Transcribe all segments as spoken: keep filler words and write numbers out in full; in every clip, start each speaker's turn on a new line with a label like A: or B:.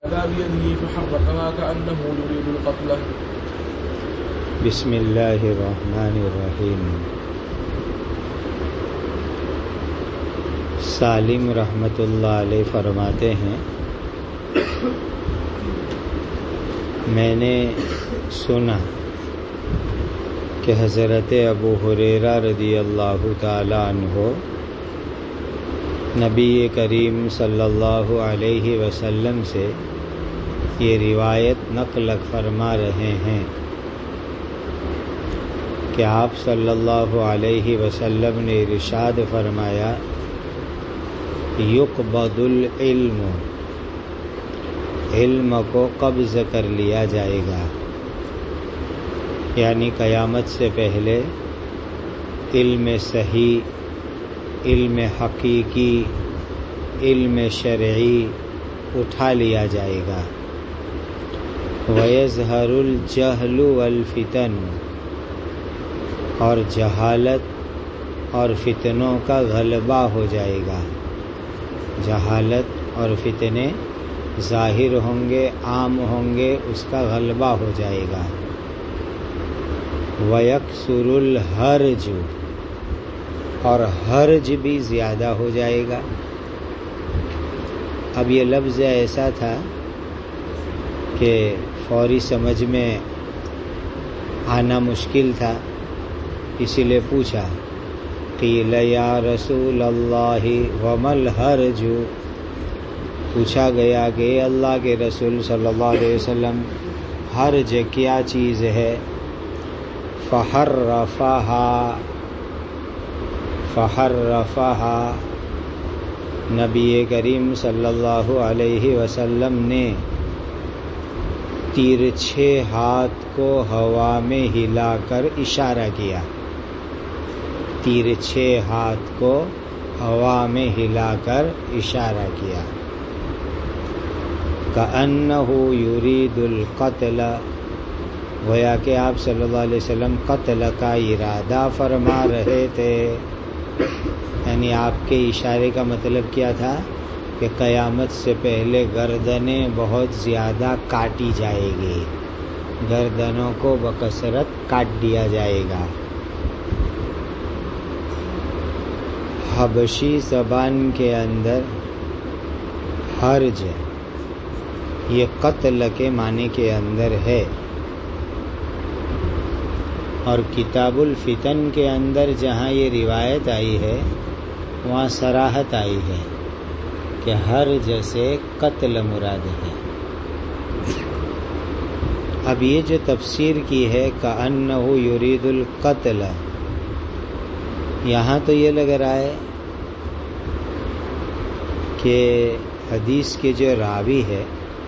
A: بيده فحرقها كأنه يريد القتل.
B: بسم اللہ الرحمن الرحیم. سالم رحمۃ اللہ علیہ فرماتے ہیں، میں نے سنا کہ حضرت ابو ہریرہ رضی اللہ تعالی عنہ نبی کریم صلی اللہ علیہ وسلم سے یہ روایت نقل فرما رہے ہیں کہ آپ صلی اللہ علیہ وسلم نے ارشاد فرمایا، یقبض العلم، علم کو قبض کر لیا جائے گا، یعنی قیامت سے پہلے علم صحیح، علم حقیقی، علم شرعی اٹھا لیا جائے گا. وَيَظْهَرُ الْجَهْلُ وَالْفِتَنُ، اور جہالت اور فتنوں کا غلبہ ہو جائے گا. جہالت اور فتنے ظاہر ہوں گے، عام ہوں گے، اس کا غلبہ ہو جائے گا. وَيَكْثُرُ الْحَرْجُ، اور حرج بھی زیادہ ہو جائے گا. اب یہ لفظ ایسا تھا کہ فوری سمجھ میں آنا مشکل تھا، اسی لیے پوچھا قیل یا رسول اللہ وما الحرج، پوچھا گیا کہ اللہ کے رسول صلی اللہ علیہ وسلم حرج کیا چیز ہے؟ فحرفہا، فحرفہا، نبی کریم صلی اللہ علیہ وسلم نے تیرچھے ہاتھ کو ہوا میں ہلا کر اشارہ کیا. تیرچھے ہاتھ کو ہوا میں ہلا کر اشارہ کیا. کأنہ یرید القتل، گویا کہ آپ صلی اللہ علیہ وسلم قتل کا ارادہ فرما رہے تھے. یعنی آپ کے اشارے کا مطلب کیا تھا کہ قیامت سے پہلے گردنیں بہت زیادہ کاٹی جائے گی، گردنوں کو بکثرت کاٹ دیا جائے گا. حبشی زبان کے اندر حرج یہ قتل کے معنی کے اندر ہے، اور کتاب الفتن کے اندر جہاں یہ روایت آئی ہے وہاں صراحت آئی ہے کہ حرج سے قتل مراد ہے. اب یہ جو تفسیر کی ہے کأنہ یرید القتل، یہاں تو یہ لگ رہا ہے کہ حدیث کے جو راوی ہے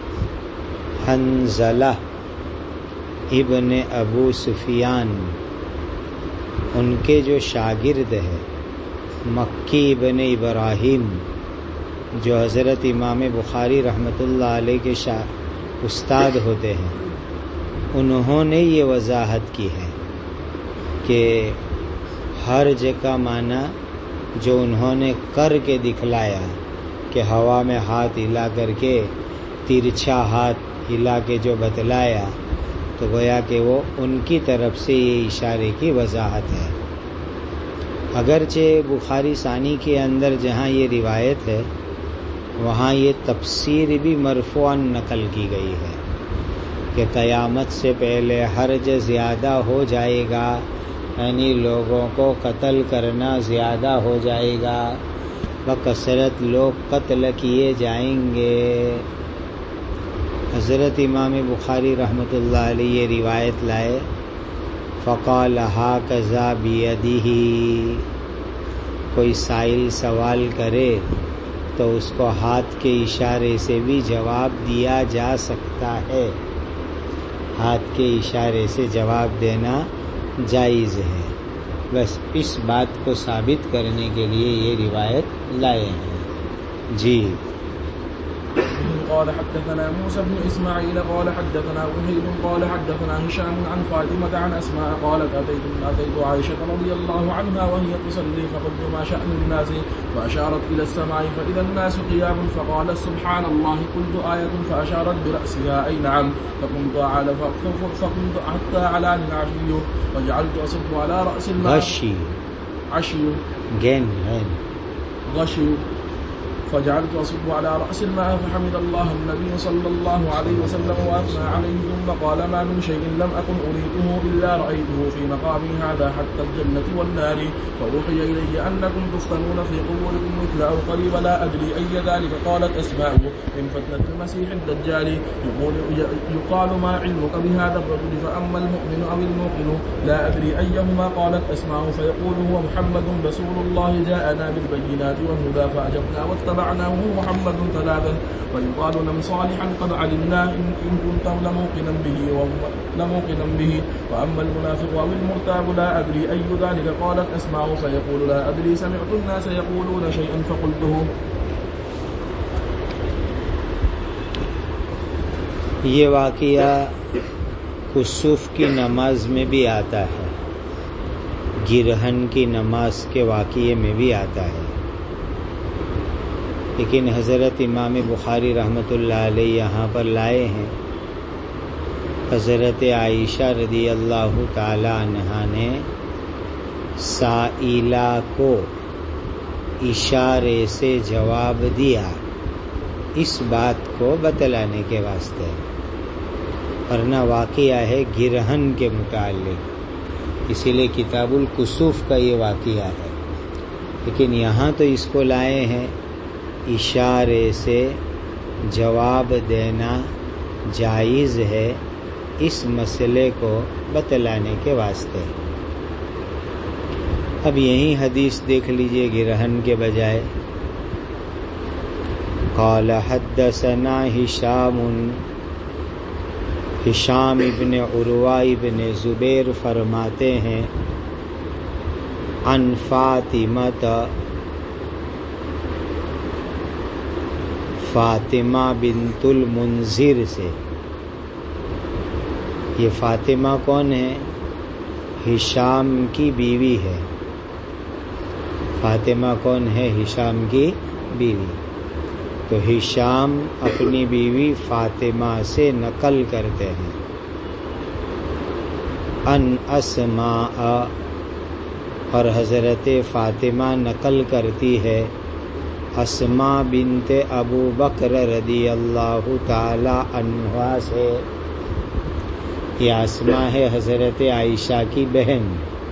B: حنظلہ ابن ابو سفیان، ان کے جو شاگرد ہے مکی ابن ابراہیم، جو حضرت امام بخاری رحمۃ اللہ علیہ کے شاہ استاد ہوتے ہیں، انہوں نے یہ وضاحت کی ہے کہ حرج کا معنی جو انہوں نے کر کے دکھلایا کہ ہوا میں ہاتھ ہلا کر کے ترچھا ہاتھ ہلا کے جو بتلایا، تو گویا کہ وہ ان کی طرف سے یہ اشارے کی وضاحت ہے. اگرچہ بخاری ثانی کے اندر جہاں یہ روایت ہے وہاں یہ تفسیر بھی مرفوعاً نقل کی گئی ہے کہ قیامت سے پہلے حرج زیادہ ہو جائے گا، یعنی لوگوں کو قتل کرنا زیادہ ہو جائے گا، بکثرت لوگ قتل کیے جائیں گے. حضرت امام بخاری رحمۃ اللہ علیہ یہ روایت لائے، فقال ہاکذا بیدہ، کوئی سائل سوال کرے تو اس کو ہاتھ کے اشارے سے بھی جواب دیا جا سکتا ہے، ہاتھ کے اشارے سے جواب دینا جائز ہے. بس اس بات کو ثابت کرنے کے لیے یہ روایت لائے ہیں. جی
A: به قال حدثنا موسى بن إسماعيل قال حدثنا وهيب قال حدثنا هشام عن فاطمة عن أسماء قالت أتيت أتيت عائشة رضي الله عنها وهي تصلي فقلت ما شأن الناس فأشارت إلى السماء فإذا الناس قيام فقالت سبحان الله قلت آية فأشارت برأسها أي نعم فقمت على فقمت حتى علاني العشي وجعلت أصب على رأس الماء
B: غشي
A: عشي
B: جن غن
A: غشي فجعلت أصب على رأس الماء فحمد الله النبي صلى الله عليه وسلم وأثنى عليه ثم قال ما من شيء لم أكن أريده إلا رأيته في مقامي هذا حتى الجنة والنار فأوحي إلي أنكم تفتنون في قبوركم مثل أو قريب لا أدري أي ذلك قالت أسماء من فتنة المسيح الدجال يقول يقال ما علمك بهذا الرجل فأما المؤمن أو الموقن لا أدري أيهما قالت أسماء فيقول هو محمد رسول الله جاءنا بالبينات والهدى فأجبنا واتبعنا معناه محمد ثلاثا ويقال نم صالحا قد علمنا إن, إن كنت لموقنا به لموقنا به وأما المنافق أو المرتاب لا أدري أي ذلك قالت أسماء فيقول لا أدري سمعت الناس يقولون شيئا فقلته.
B: یہ واقعہ کسوف کی نماز میں بھی آتا ہے، گرہن کی نماز کے واقعے میں بھی آتا ہے، لیکن حضرت امام بخاری رحمۃ اللہ علیہ یہاں پر لائے ہیں حضرت عائشہ رضی اللہ تعالی عنہا نے سائلہ کو اشارے سے جواب دیا اس بات کو بتلانے کے واسطے، ورنہ واقعہ ہے گرہن کے متعلق، اسی لیے کتاب الکسوف کا یہ واقعہ ہے، لیکن یہاں تو اس کو لائے ہیں اشارے سے جواب دینا جائز ہے اس مسئلے کو بتلانے کے واسطے۔ اب یہی حدیث دیکھ لیجئے گرہن کے بجائے، قال حدثنا ہشام، ہشام ابن عروہ ابن زبیر فرماتے ہیں عن فاطمہ، فاطمہ بنت المنذر سے۔ یہ فاطمہ کون ہے؟ ہشام کی بیوی ہے۔ فاطمہ کون ہے؟ ہشام کی بیوی۔ تو ہشام اپنی بیوی فاطمہ سے نقل کرتے ہیں ان اسماء، اور حضرت فاطمہ نقل کرتی ہے اسماء بنت ابو بکر رضی اللہ تعالی عنہا سے۔ یہ اسماء ہے حضرت عائشہ کی بہن،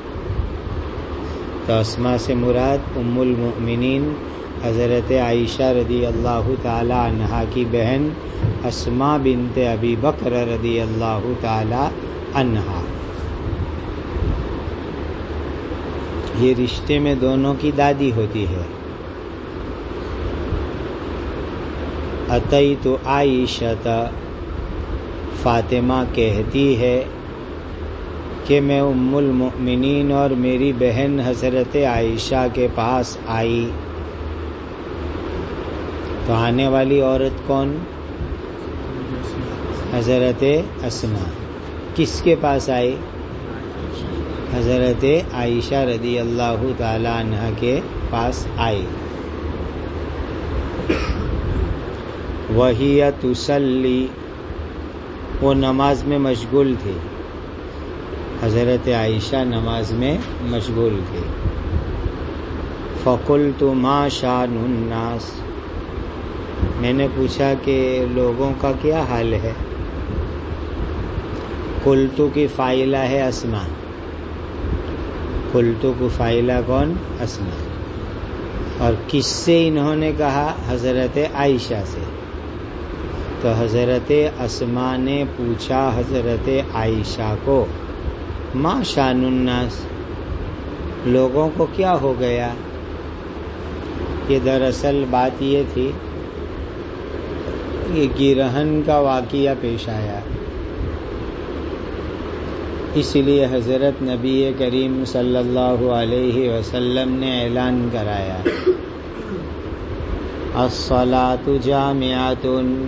B: تو اسماء سے مراد ام المؤمنین حضرت عائشہ رضی اللہ تعالی عنہا کی بہن اسماء بنت ابی بکر رضی اللہ تعالی عنہا۔ یہ رشتے میں دونوں کی دادی ہوتی ہے۔ اتیت عائشہ، فاطمہ کہتی ہے کہ میں ام المؤمنین اور میری بہن حضرت عائشہ کے پاس آئی۔ تو آنے والی عورت کون؟ حضرت اسماء۔ کس کے پاس آئی؟ حضرت عائشہ رضی اللہ تعالی عنہا کے پاس آئی۔ وہی تصلی، وہ نماز میں مشغول تھی، حضرت عائشہ نماز میں مشغول تھی۔ فقلت ما شان الناس، میں نے پوچھا کہ لوگوں کا کیا حال ہے۔ قلت کی فاعلہ ہے اسماء، قلت کو فاعلہ کون؟ اسماء۔ اور کس سے انہوں نے کہا؟ حضرت عائشہ سے۔ تو حضرت اسماء نے پوچھا حضرت عائشہ کو ما شان الناس، لوگوں کو کیا ہو گیا؟ یہ دراصل بات یہ تھی کہ گرہن کا واقعہ پیش آیا، اس لیے حضرت نبی کریم صلی اللہ علیہ وسلم نے اعلان کرایا الصلاۃ جامعۃ،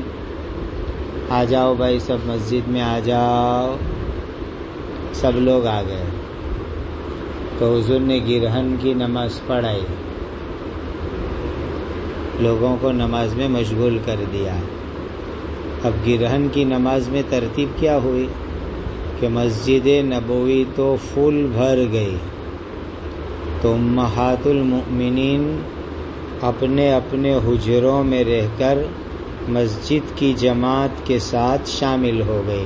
B: آ جاؤ بھائی سب مسجد میں آ جاؤ. سب لوگ آ گئے تو حضور نے گرہن کی نماز پڑھائی، لوگوں کو نماز میں مشغول کر دیا. اب گرہن کی نماز میں ترتیب کیا ہوئی کہ مسجد نبوی تو فل بھر گئی، تو امہات المؤمنین اپنے اپنے حجروں میں رہ کر مسجد کی جماعت کے ساتھ شامل ہو گئی.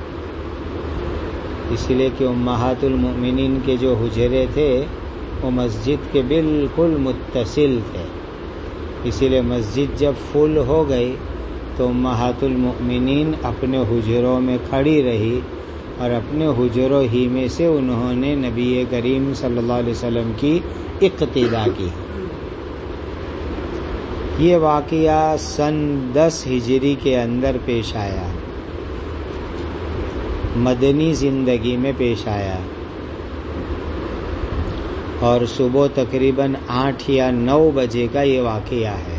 B: اس لیے کہ امہات المؤمنین کے جو حجرے تھے وہ مسجد کے بالکل متصل تھے، اسی لیے مسجد جب فل ہو گئی تو امہات المؤمنین اپنے حجروں میں کھڑی رہی اور اپنے حجروں ہی میں سے انہوں نے نبی کریم صلی اللہ علیہ وسلم کی اقتداء کی. یہ واقعہ سن دس ہجری کے اندر پیش آیا، مدنی زندگی میں پیش آیا، اور صبح تقریباً آٹھ یا نو بجے کا یہ واقعہ ہے.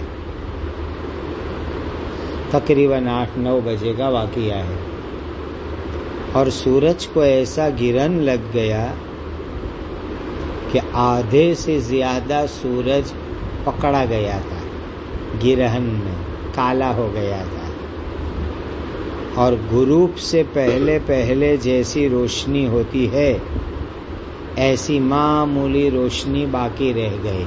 B: تقریباً آٹھ نو بجے کا واقعہ ہے، اور سورج کو ایسا گرہن لگ گیا کہ آدھے سے زیادہ سورج پکڑا گیا تھا، گرہن میں کالا ہو گیا تھا، اور غروب سے پہلے پہلے جیسی روشنی ہوتی ہے ایسی معمولی روشنی باقی رہ گئی.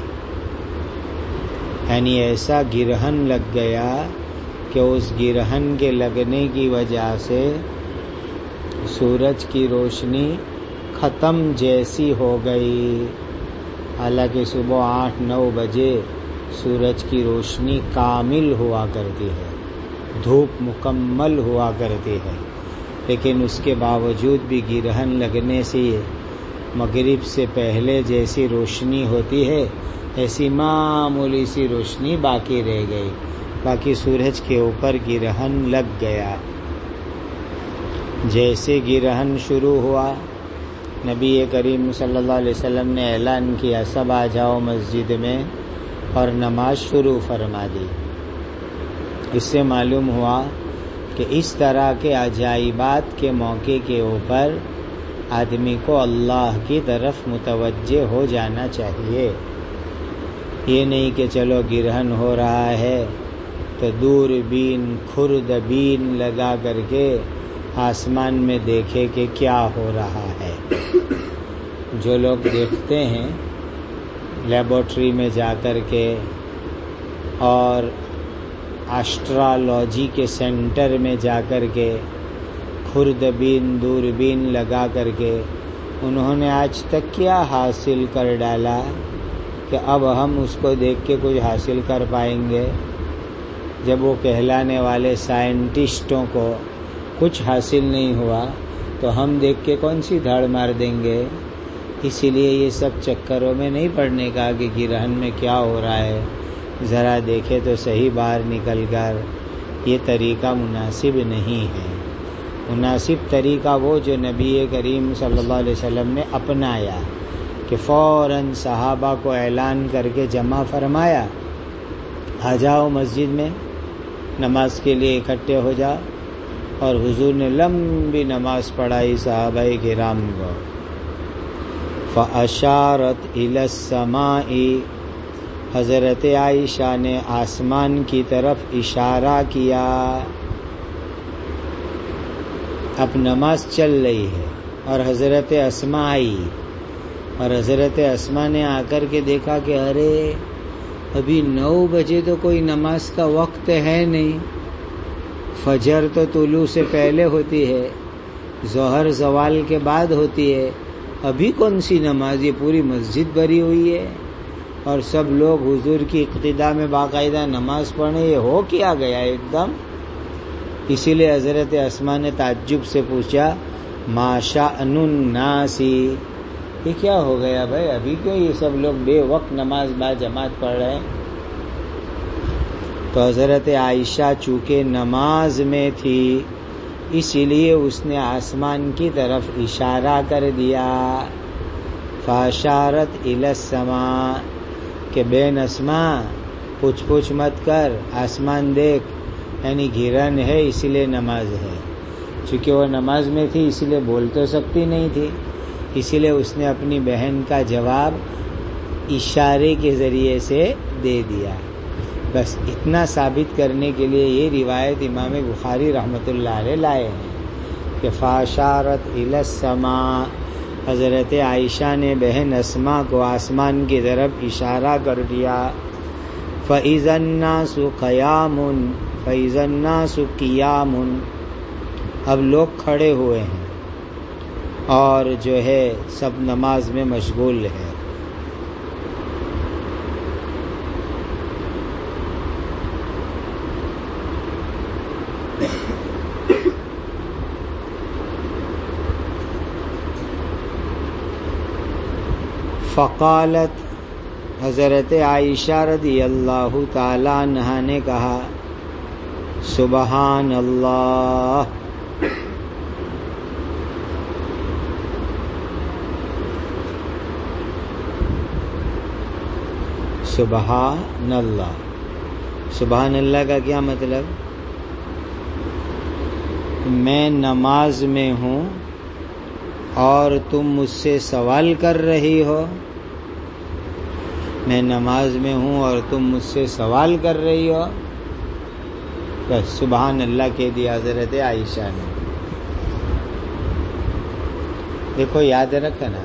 B: یعنی ایسا گرہن لگ گیا کہ اس گرہن کے لگنے کی وجہ سے سورج کی روشنی ختم جیسی ہو گئی. حالانکہ صبح آٹھ نو بجے سورج کی روشنی کامل ہوا کرتی ہے، دھوپ مکمل ہوا کرتی ہے، لیکن اس کے باوجود بھی گرہن لگنے سے مغرب سے پہلے جیسی روشنی ہوتی ہے ایسی معمولی سی روشنی باقی رہ گئی، باقی سورج کے اوپر گرہن لگ گیا. جیسے گرہن شروع ہوا نبی کریم صلی اللہ علیہ وسلم نے اعلان کیا سب آ جاؤ مسجد میں، اور نماز شروع فرما دی. اس سے معلوم ہوا کہ اس طرح کے عجائبات کے موقع کے اوپر آدمی کو اللہ کی طرف متوجہ ہو جانا چاہیے. یہ نہیں کہ چلو گرہن ہو رہا ہے تو دوربین خوردبین لگا کر کے آسمان میں دیکھے کہ کیا ہو رہا ہے. جو لوگ دیکھتے ہیں لیبارٹری میں جا کر کے اور اسٹرالوجی کے سینٹر میں جا کر کے خوردبین دوربین لگا کر کے انہوں نے آج تک کیا حاصل کر ڈالا کہ اب ہم اس کو دیکھ کے کچھ حاصل کر پائیں گے؟ جب وہ کہلانے والے سائنٹسٹوں کو کچھ حاصل نہیں ہوا تو ہم دیکھ کے کون سی دھاڑ مار دیں گے؟ اسی لیے یہ سب چکروں میں نہیں پڑنے کا کہ گرہن میں کیا ہو رہا ہے، ذرا دیکھے تو صحیح باہر نکل کر. یہ طریقہ مناسب نہیں ہے. مناسب طریقہ وہ جو نبی کریم صلی اللہ علیہ وسلم نے اپنایا کہ فوراً صحابہ کو اعلان کر کے جمع فرمایا آ جاؤ مسجد میں نماز کے لیے اکٹھے ہو جاؤ، اور حضور نے لمبی نماز پڑھائی صحابہ کرام کو. فَأَشَارَتْ إِلَى السَّمَاءِ، حضرت عائشہ نے آسمان کی طرف اشارہ کیا. اب نماز چل رہی ہے اور حضرت اسماء آئی، اور حضرت اسماء نے آ کر کے دیکھا کہ ارے ابھی نو بجے تو کوئی نماز کا وقت ہے نہیں، فجر تو طلوع سے پہلے ہوتی ہے، ظہر زوال کے بعد ہوتی ہے، ابھی کون سی نماز؟ یہ پوری مسجد بھری ہوئی ہے اور سب لوگ حضور کی اقتداء میں باقاعدہ نماز پڑھنے، یہ ہو کیا گیا ایک دم؟ اسی لیے حضرت اسماء نے تعجب سے پوچھا ما شأن الناس، یہ کیا ہو گیا بھائی، ابھی کیوں یہ سب لوگ بے وقت نماز با جماعت پڑھ رہے ہیں؟ تو حضرت عائشہ چونکہ نماز میں تھی اسی لیے اس نے آسمان کی طرف اشارہ کر دیا. فاشارت الی السماء، کہ بین اسماء پوچھ پوچھ مت کر، آسمان دیکھ، یعنی گرہن ہے اسی لیے نماز ہے. چونکہ وہ نماز میں تھی اسی لیے بول تو سکتی نہیں تھی، اسی لیے اس نے اپنی بہن کا جواب اشارے کے ذریعے سے دے دیا. بس اتنا ثابت کرنے کے لیے یہ روایت امام بخاری رحمۃ اللہ علیہ لائے ہیں کہ فاشارت الی السماء، حضرت عائشہ نے بہن اسماء کو آسمان کی طرف اشارہ کر دیا. فَإِذَا النَّاسُ قِيَامٌ فَإِذَا النَّاسُ قِيَامٌ، اب لوگ کھڑے ہوئے ہیں اور جو ہے سب نماز میں مشغول ہے. فقالت، حضرت عائشہ رضی اللہ تعالی عنہا نے کہا، سبحان اللہ، سبحان اللہ. سبحان اللہ کا کیا مطلب؟ میں نماز میں ہوں اور تم مجھ سے سوال کر رہی ہو. میں نماز میں ہوں اور تم مجھ سے سوال کر رہی ہو. بس سبحان اللہ کہہ دیا حضرت عائشہ نے. دیکھو یاد رکھنا،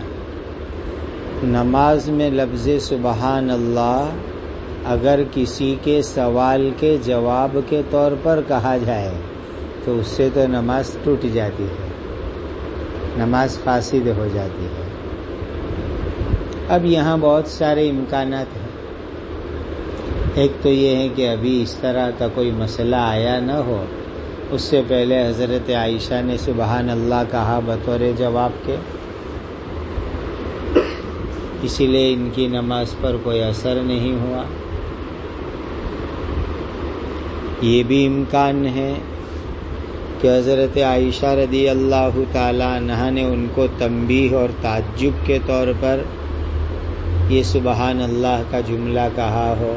B: نماز میں لفظ سبحان اللہ اگر کسی کے سوال کے جواب کے طور پر کہا جائے تو اس سے تو نماز ٹوٹ جاتی ہے، نماز فاسد ہو جاتی ہے. اب یہاں بہت سارے امکانات ہیں. ایک تو یہ ہے کہ ابھی اس طرح کا کوئی مسئلہ آیا نہ ہو، اس سے پہلے حضرت عائشہ نے سبحان اللہ کہا بطور جواب کے، اسی لیے ان کی نماز پر کوئی اثر نہیں ہوا. یہ بھی امکان ہے کہ حضرت عائشہ رضی اللہ تعالی عنہا نے ان کو تنبیہ اور تعجب کے طور پر یہ سبحان اللہ کا جملہ کہا ہو.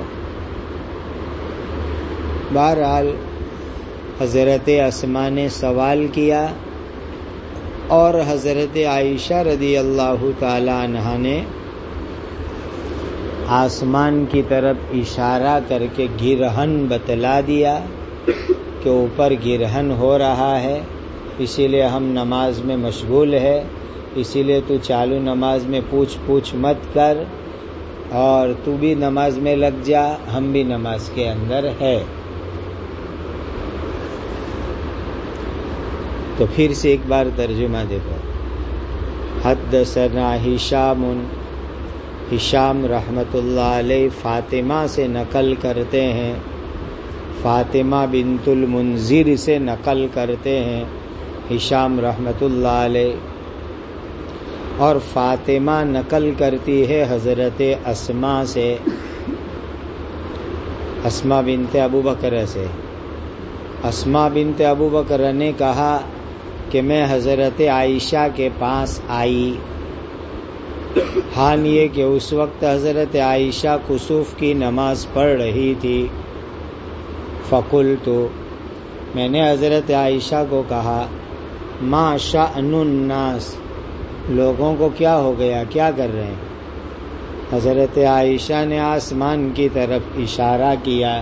B: بہرحال حضرت اسماء نے سوال کیا اور حضرت عائشہ رضی اللہ تعالی عنہا نے آسمان کی طرف اشارہ کر کے گرہن بتلا دیا کہ اوپر گرہن ہو رہا ہے، اسی لیے ہم نماز میں مشغول ہے، اسی لیے تو چالو نماز میں پوچھ پوچھ مت کر اور تو بھی نماز میں لگ جا، ہم بھی نماز کے اندر ہے. تو پھر سے ایک بار ترجمہ دیکھو. حدثنا ہشام، ہشام رحمت اللہ علیہ فاطمہ سے نقل کرتے ہیں، فاطمہ بنت المنذر سے نقل کرتے ہیں ہشام رحمت اللہ علیہ، اور فاطمہ نقل کرتی ہے حضرت اسماء سے، اسماء بنت ابو بکر سے. اسماء بنت ابو بکر نے کہا کہ میں حضرت عائشہ کے پاس آئی، حال یہ کہ اس وقت حضرت عائشہ کسوف کی نماز پڑھ رہی تھی. فقلت، میں نے حضرت عائشہ کو کہا، ما شأن الناس، لوگوں کو کیا ہو گیا، کیا کر رہے ہیں؟ حضرت عائشہ نے آسمان کی طرف اشارہ کیا.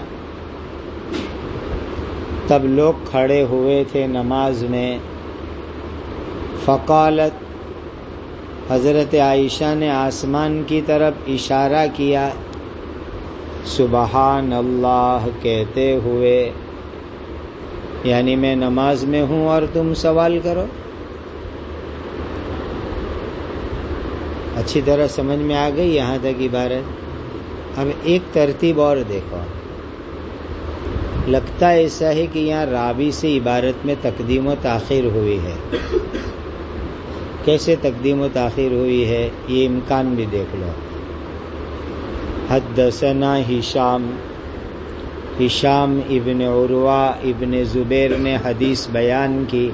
B: تب لوگ کھڑے ہوئے تھے نماز میں. فقالت، حضرت عائشہ نے آسمان کی طرف اشارہ کیا سبحان اللہ کہتے ہوئے، یعنی میں نماز میں ہوں اور تم سوال کرو. اچھی طرح سمجھ میں آ گئی یہاں تک عبارت. اب ایک ترتیب اور دیکھو، لگتا ایسا ہے کہ یہاں راوی سے عبارت میں تقدیم و تاخیر ہوئی ہے. کیسے تقدیم و تاخیر ہوئی ہے یہ امکان بھی دیکھ لو. حدثنا ہشام، ہشام ابن عروہ ابن زبیر نے حدیث بیان کی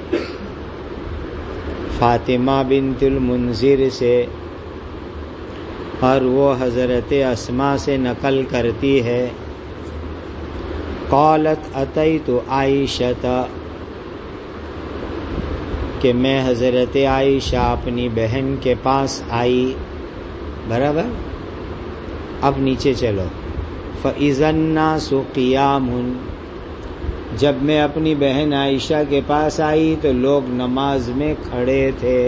B: فاطمہ بنت المنذر سے، اور وہ حضرت اسماء سے نقل کرتی ہے قالت اتیت عائشۃ، کہ میں حضرت عائشہ اپنی بہن کے پاس آئی. برابر. اب نیچے چلو. فَإِذَا النَّاسُ قِيَامٌ، جب میں اپنی بہن عائشہ کے پاس آئی تو لوگ نماز میں کھڑے تھے.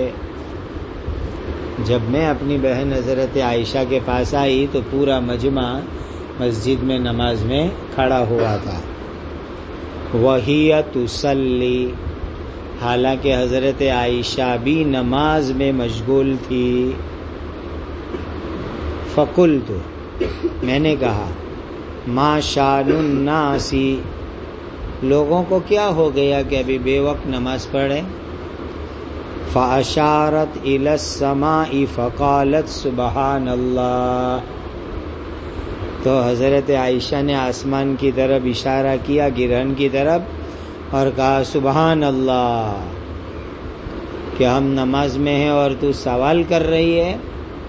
B: جب میں اپنی بہن حضرت عائشہ کے پاس آئی تو پورا مجمع مسجد میں نماز میں کھڑا ہوا تھا. وَهِيَ تُصَلِّي، حالانکہ حضرت عائشہ بھی نماز میں مشغول تھی. فَقُلْتُ، میں نے کہا، ما شان الناس، لوگوں کو کیا ہو گیا کہ ابھی بے وقت نماز پڑھیں. فَأَشَارَتْ إِلَى السَّمَاءِ فَقَالَتْ سُبْحَانَ اللَّهِ، تو حضرت عائشہ نے آسمان کی طرف اشارہ کیا، گرہن کی طرف، اور کہا سبحان اللہ، کہ ہم نماز میں ہیں اور تو سوال کر رہی ہے.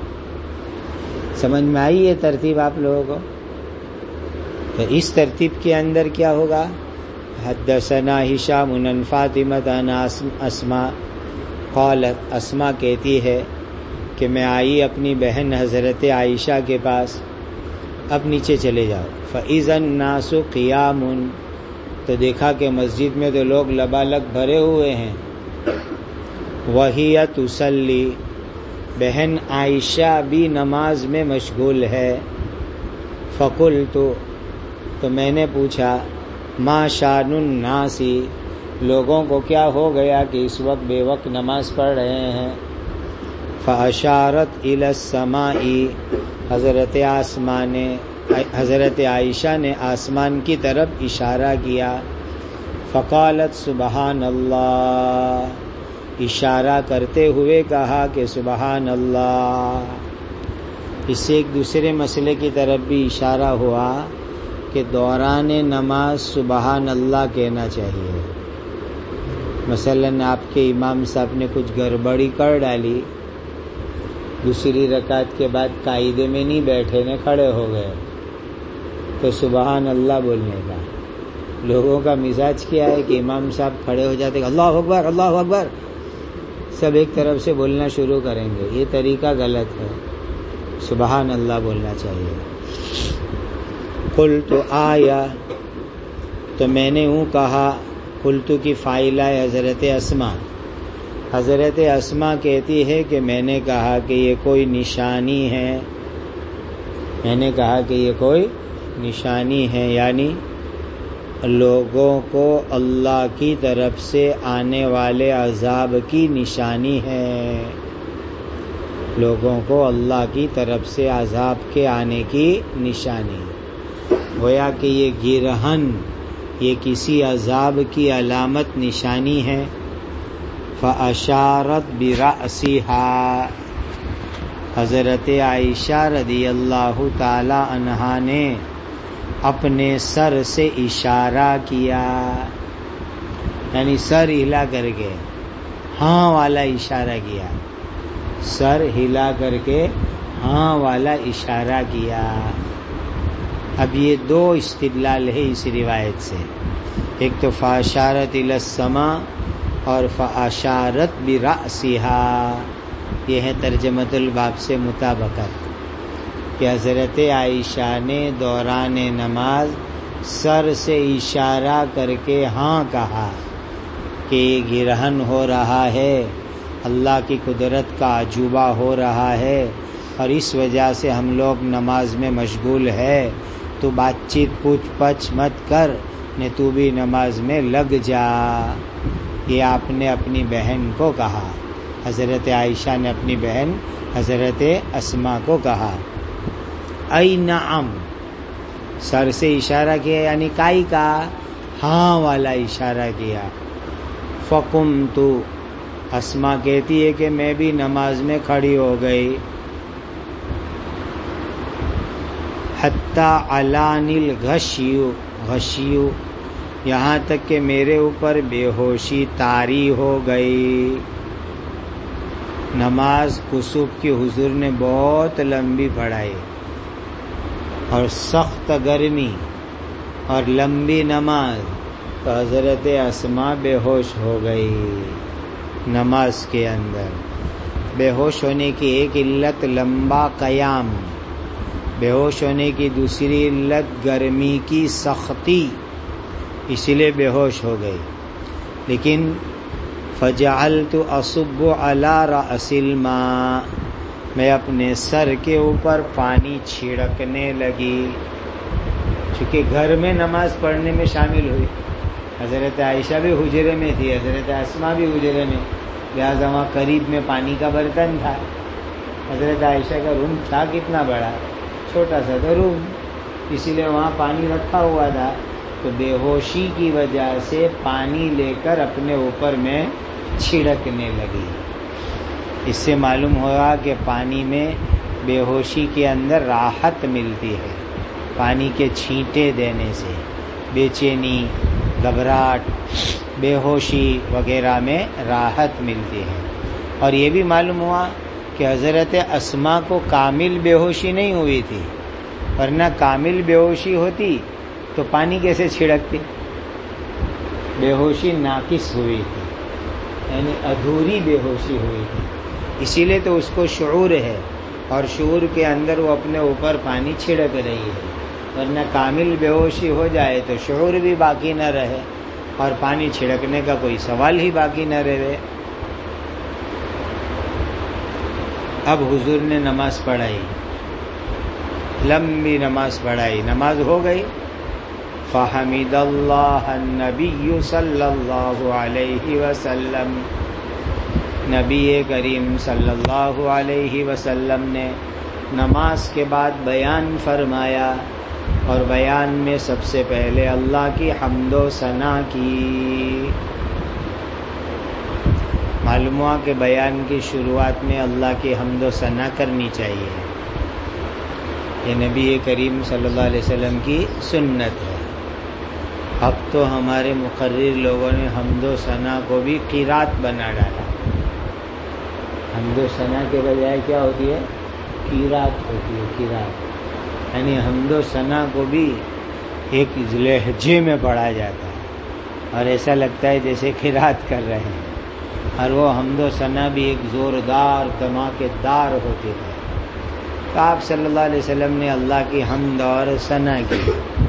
B: سمجھ میں آئی یہ ترتیب آپ لوگوں کو؟ تو اس ترتیب کے اندر کیا ہوگا؟ حدثنا ہشام عن فاطمہ عن اسماء قالت، اسماء کہتی ہے کہ میں آئی اپنی بہن حضرت عائشہ کے پاس. اب نیچے چلے جاؤ. فَإِذَا النَّاسُ قِيَامٌ، تو دیکھا کہ مسجد میں تو لوگ لبالب بھرے ہوئے ہیں. وَهِيَ تُصَلِّي، بہن عائشہ بھی نماز میں مشغول ہے. فَقُلْتُ، تو میں نے پوچھا، ما شان الناس، لوگوں کو کیا ہو گیا کہ اس وقت بے وقت نماز پڑھ رہے ہیں. فَأَشَارَتْ إِلَى السَّمَاءِ، حضرت آسمان نے حضرت عائشہ نے آسمان کی طرف اشارہ کیا. فقالت سبحان اللہ، اشارہ کرتے ہوئے کہا کہ سبحان اللہ. اس سے ایک دوسرے مسئلے کی طرف بھی اشارہ ہوا کہ دوران نماز سبحان اللہ کہنا چاہیے. مثلاً آپ کے امام صاحب نے کچھ گڑبڑی کر ڈالی، دوسری رکعت کے بعد قاعدے میں نہیں بیٹھے نے، کھڑے ہو گئے، تو سبحان اللہ بولنے کا. لوگوں کا مزاج کیا ہے کہ امام صاحب کھڑے ہو جاتے، اللہ اکبر اللہ اکبر، سب ایک طرف سے بولنا شروع کریں گے. یہ طریقہ غلط ہے، سبحان اللہ بولنا چاہیے. قلت آیا، تو میں نے ہوں کہا، قلت کی فاعلہ حضرت اسماء. حضرت اسماء کہتی ہے کہ میں نے کہا کہ یہ کوئی نشانی ہے. میں نے کہا کہ یہ کوئی نشانی ہے، یعنی لوگوں کو اللہ کی طرف سے آنے والے عذاب کی نشانی ہے. لوگوں کو اللہ کی طرف سے عذاب کے آنے کی نشانی. گویا کہ یہ گرہن یہ کسی عذاب کی علامت نشانی ہے. فَأَشَارَتْ بِرَأْسِهَا، حضرت عائشہ رضی اللہ تعالی عنہا نے اپنے سر سے اشارہ کیا، یعنی سر ہلا کر کے ہاں والا اشارہ کیا. سر ہلا کر کے ہاں والا اشارہ کیا. اب یہ دو استدلال ہے اس روایت سے. ایک تو فاشارت الی السماء اور فاشارت برأسها، یہ ہے ترجمۃ الباب سے مطابقت کہ حضرت عائشہ نے دوران نماز سر سے اشارہ کر کے ہاں کہا کہ یہ گرہن ہو رہا ہے، اللہ کی قدرت کا عجوبہ ہو رہا ہے، اور اس وجہ سے ہم لوگ نماز میں مشغول ہے، تو بات چیت پوچھ پچھ مت کر، نے تو بھی نماز میں لگ جا. یہ آپ نے اپنی بہن کو کہا، حضرت عائشہ نے اپنی بہن حضرت اسماء کو کہا. ای نعم، سر سے اشارہ کیا یعنی کائی کا ہاں والا اشارہ کیا. فقمت، اسماء کہتی ہے کہ میں بھی نماز میں کھڑی ہو گئی. حتی علانی الغشیو، غشیو، یہاں تک کہ میرے اوپر بے ہوشی طاری ہو گئی. نماز کسوف کی حضور نے بہت لمبی پڑھائی اور سخت گرمی، اور لمبی نماز، تو حضرت اسما بے ہوش ہو گئی نماز کے اندر۔ بے ہوش ہونے کی ایک علت لمبا قیام، بے ہوش ہونے کی دوسری علت گرمی کی سختی، اسی لیے بے ہوش ہو گئی۔ لیکن فجعلت اصب علی رأس الماء، میں اپنے سر کے اوپر پانی چھڑکنے لگی، چونکہ گھر میں نماز پڑھنے میں شامل ہوئی۔ حضرت عائشہ بھی حجرے میں تھی، حضرت اسما بھی حجرے میں، لہٰذا وہاں قریب میں پانی کا برتن تھا۔ حضرت عائشہ کا روم تھا کتنا بڑا، چھوٹا سا تھا روم، اسی لیے وہاں پانی رکھا ہوا تھا۔ تو بے ہوشی کی وجہ سے پانی لے کر اپنے اوپر میں چھڑکنے لگی۔ اس سے معلوم ہوا کہ پانی میں بے ہوشی کے اندر راحت ملتی ہے، پانی کے چھینٹے دینے سے بے چینی، گھبراہٹ، بے ہوشی وغیرہ میں راحت ملتی ہے۔ اور یہ بھی معلوم ہوا کہ حضرت اسما کو کامل بے ہوشی نہیں ہوئی تھی، ورنہ کامل بے ہوشی ہوتی تو پانی کیسے چھڑکتی؟ بے ہوشی ناقص ہوئی تھی، یعنی ادھوری بے ہوشی ہوئی تھی، اسی لیے تو اس کو شعور ہے، اور شعور کے اندر وہ اپنے اوپر پانی چھڑک رہی ہے۔ ورنہ کامل بے ہوشی ہو جائے تو شعور بھی باقی نہ رہے اور پانی چھڑکنے کا کوئی سوال ہی باقی نہ رہے۔ اب حضور نے نماز پڑھائی، لمبی نماز پڑھائی، نماز ہو گئی۔ فحمد اللہ النبی صلی اللہ علیہ وسلم، نبی کریم صلی اللہ علیہ وسلم نے نماز کے بعد بیان فرمایا، اور بیان میں سب سے پہلے اللہ کی حمد و ثنا کی۔ معلوم ہوا کہ بیان کی شروعات میں اللہ کی حمد و ثنا کرنی چاہیے، یہ نبی کریم صلی اللہ علیہ وسلم کی سنت ہے۔ اب تو ہمارے مقرر لوگوں نے حمد و ثنا کو بھی قرات بنا ڈالا۔ حمد و ثنا کے بجائے کیا ہوتی ہے؟ قرات ہوتی ہے، قرات، یعنی حمد و ثنا کو بھی ایک لہجے میں پڑھا جاتا ہے اور ایسا لگتا ہے جیسے قرات کر رہے ہیں، اور وہ حمد و ثنا بھی ایک زوردار دھماکے دار ہوتی ہے۔ تو آپ صلی اللہ علیہ وسلم نے اللہ کی حمد اور ثنا کی۔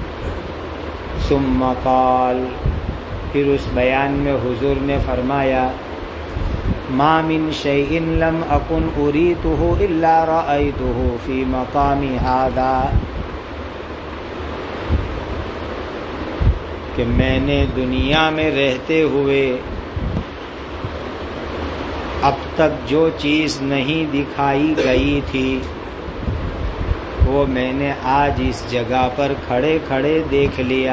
B: ثم قال، پھر اس بیان میں حضور نے فرمایا، ما من شیء لم اکن اریتہ الا رأیتہ فی مقامی ھذا، کہ میں نے دنیا میں رہتے ہوئے اب تک جو چیز نہیں دکھائی گئی تھی وہ میں نے آج اس جگہ پر کھڑے کھڑے دیکھ لیا۔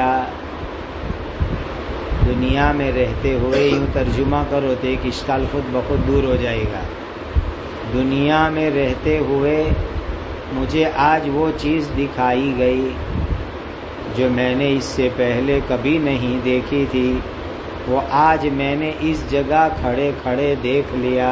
B: دنیا میں رہتے ہوئے، یوں ترجمہ کرو تو ایک اشکال خود بخود دور ہو جائے گا۔ دنیا میں رہتے ہوئے مجھے آج وہ چیز دکھائی گئی جو میں نے اس سے پہلے کبھی نہیں دیکھی تھی، وہ آج میں نے اس جگہ کھڑے کھڑے دیکھ لیا۔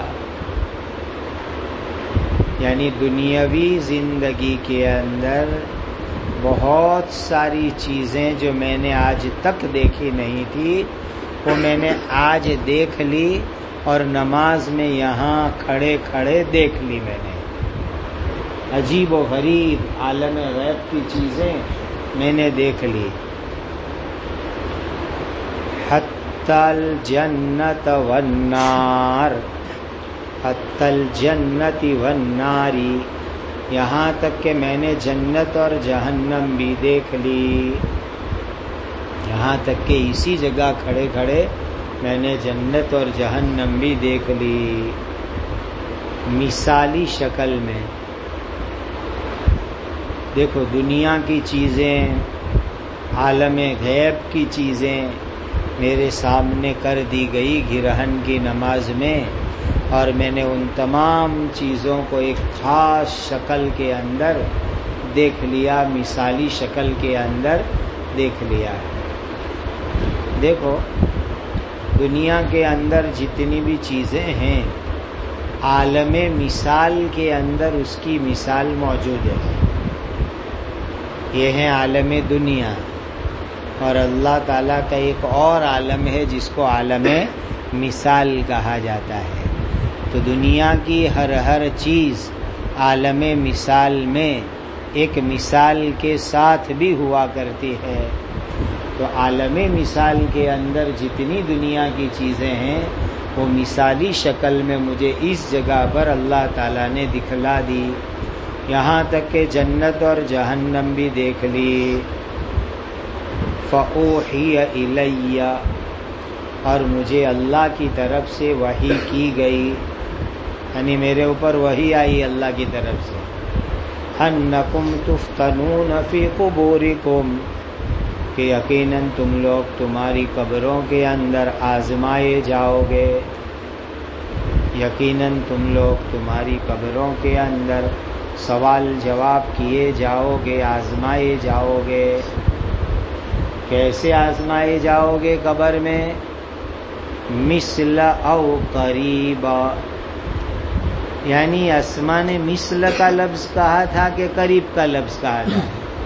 B: یعنی دنیاوی زندگی کے اندر بہت ساری چیزیں جو میں نے آج تک دیکھی نہیں تھی وہ میں نے آج دیکھ لی، اور نماز میں یہاں کھڑے کھڑے دیکھ لی میں نے۔ عجیب و غریب عالم غیب کی چیزیں میں نے دیکھ لی۔ حتی الجنت والنار، حتی الجنت والناری، یہاں تک کہ میں نے جنت اور جہنم بھی دیکھ لی۔ یہاں تک کہ اسی جگہ کھڑے کھڑے میں نے جنت اور جہنم بھی دیکھ لی، مثالی شکل میں۔ دیکھو دنیا کی چیزیں، عالم غیب کی چیزیں میرے سامنے کر دی گئی گرہن کی نماز میں، اور میں نے ان تمام چیزوں کو ایک خاص شکل کے اندر دیکھ لیا، مثالی شکل کے اندر دیکھ لیا۔ دیکھو دنیا کے اندر جتنی بھی چیزیں ہیں، عالم مثال کے اندر اس کی مثال موجود ہے۔ یہ ہے عالم دنیا، اور اللہ تعالیٰ کا ایک اور عالم ہے جس کو عالم مثال کہا جاتا ہے. تو دنیا کی ہر ہر چیز عالم مثال میں ایک مثال کے ساتھ بھی ہوا کرتی ہے. تو عالم مثال کے اندر جتنی دنیا کی چیزیں ہیں وہ مثالی شکل میں مجھے اس جگہ پر اللہ تعالیٰ نے دکھلا دی. یہاں تک کہ جنت اور جہنم بھی دیکھ لی. فَأُوحِيَ إِلَيَّ، اور مجھے اللہ کی طرف سے وحی کی گئی، یعنی میرے اوپر وحی آئی اللہ کی طرف سے. أَنَّكُمْ تُفْتَنُونَ فِي قُبُورِكُمْ، کہ یقیناً تم لوگ تمہاری قبروں کے اندر آزمائے جاؤ گے. یقیناً تم لوگ تمہاری قبروں کے اندر سوال جواب کیے جاؤ گے، آزمائے جاؤ گے. کیسے آزمائے جاؤ گے قبر میں؟ مثل او قریبا، یعنی اسما نے مثل کا لفظ کہا تھا کہ قریب کا لفظ کہا تھا؟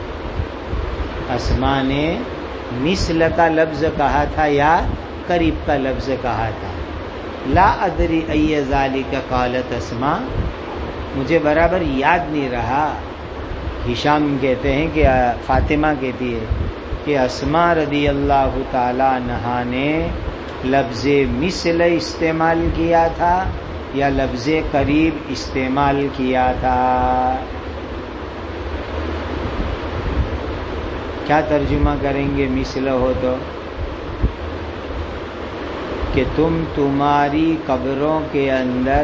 B: اسما نے مثل کا لفظ کہا تھا یا قریب کا لفظ کہا تھا؟ لا ادری ای ذالک قالت اسما، مجھے برابر یاد نہیں رہا. ہشام کہتے ہیں کہ فاطمہ کہتی ہے کہ اسما رضی اللہ تعالی عنہا نے لفظ مثل استعمال کیا تھا یا لفظ قریب استعمال کیا تھا. کیا ترجمہ کریں گے مثل ہو تو؟ کہ تم تمہاری قبروں کے اندر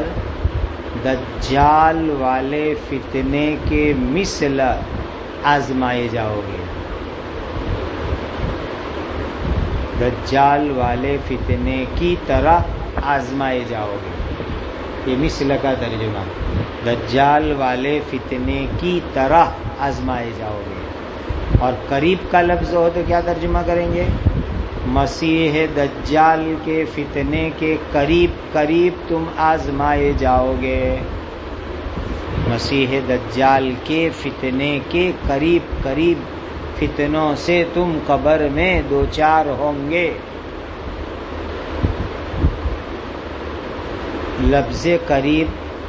B: دجال والے فتنے کے مثل آزمائے جاؤ گے. دجال والے فتنے کی طرح آزمائے جاؤ گے، یہ مثل کا ترجمہ. دجال والے فتنے کی طرح آزمائے جاؤ گے. اور قریب کا لفظ ہو تو کیا ترجمہ کریں گے؟ مسیح دجال کے فتنے کے قریب قریب تم آزمائے جاؤ گے. مسیح دجال کے فتنے کے قریب قریب فتنوں سے تم قبر میں دوچار ہوں گے. لفظ قریب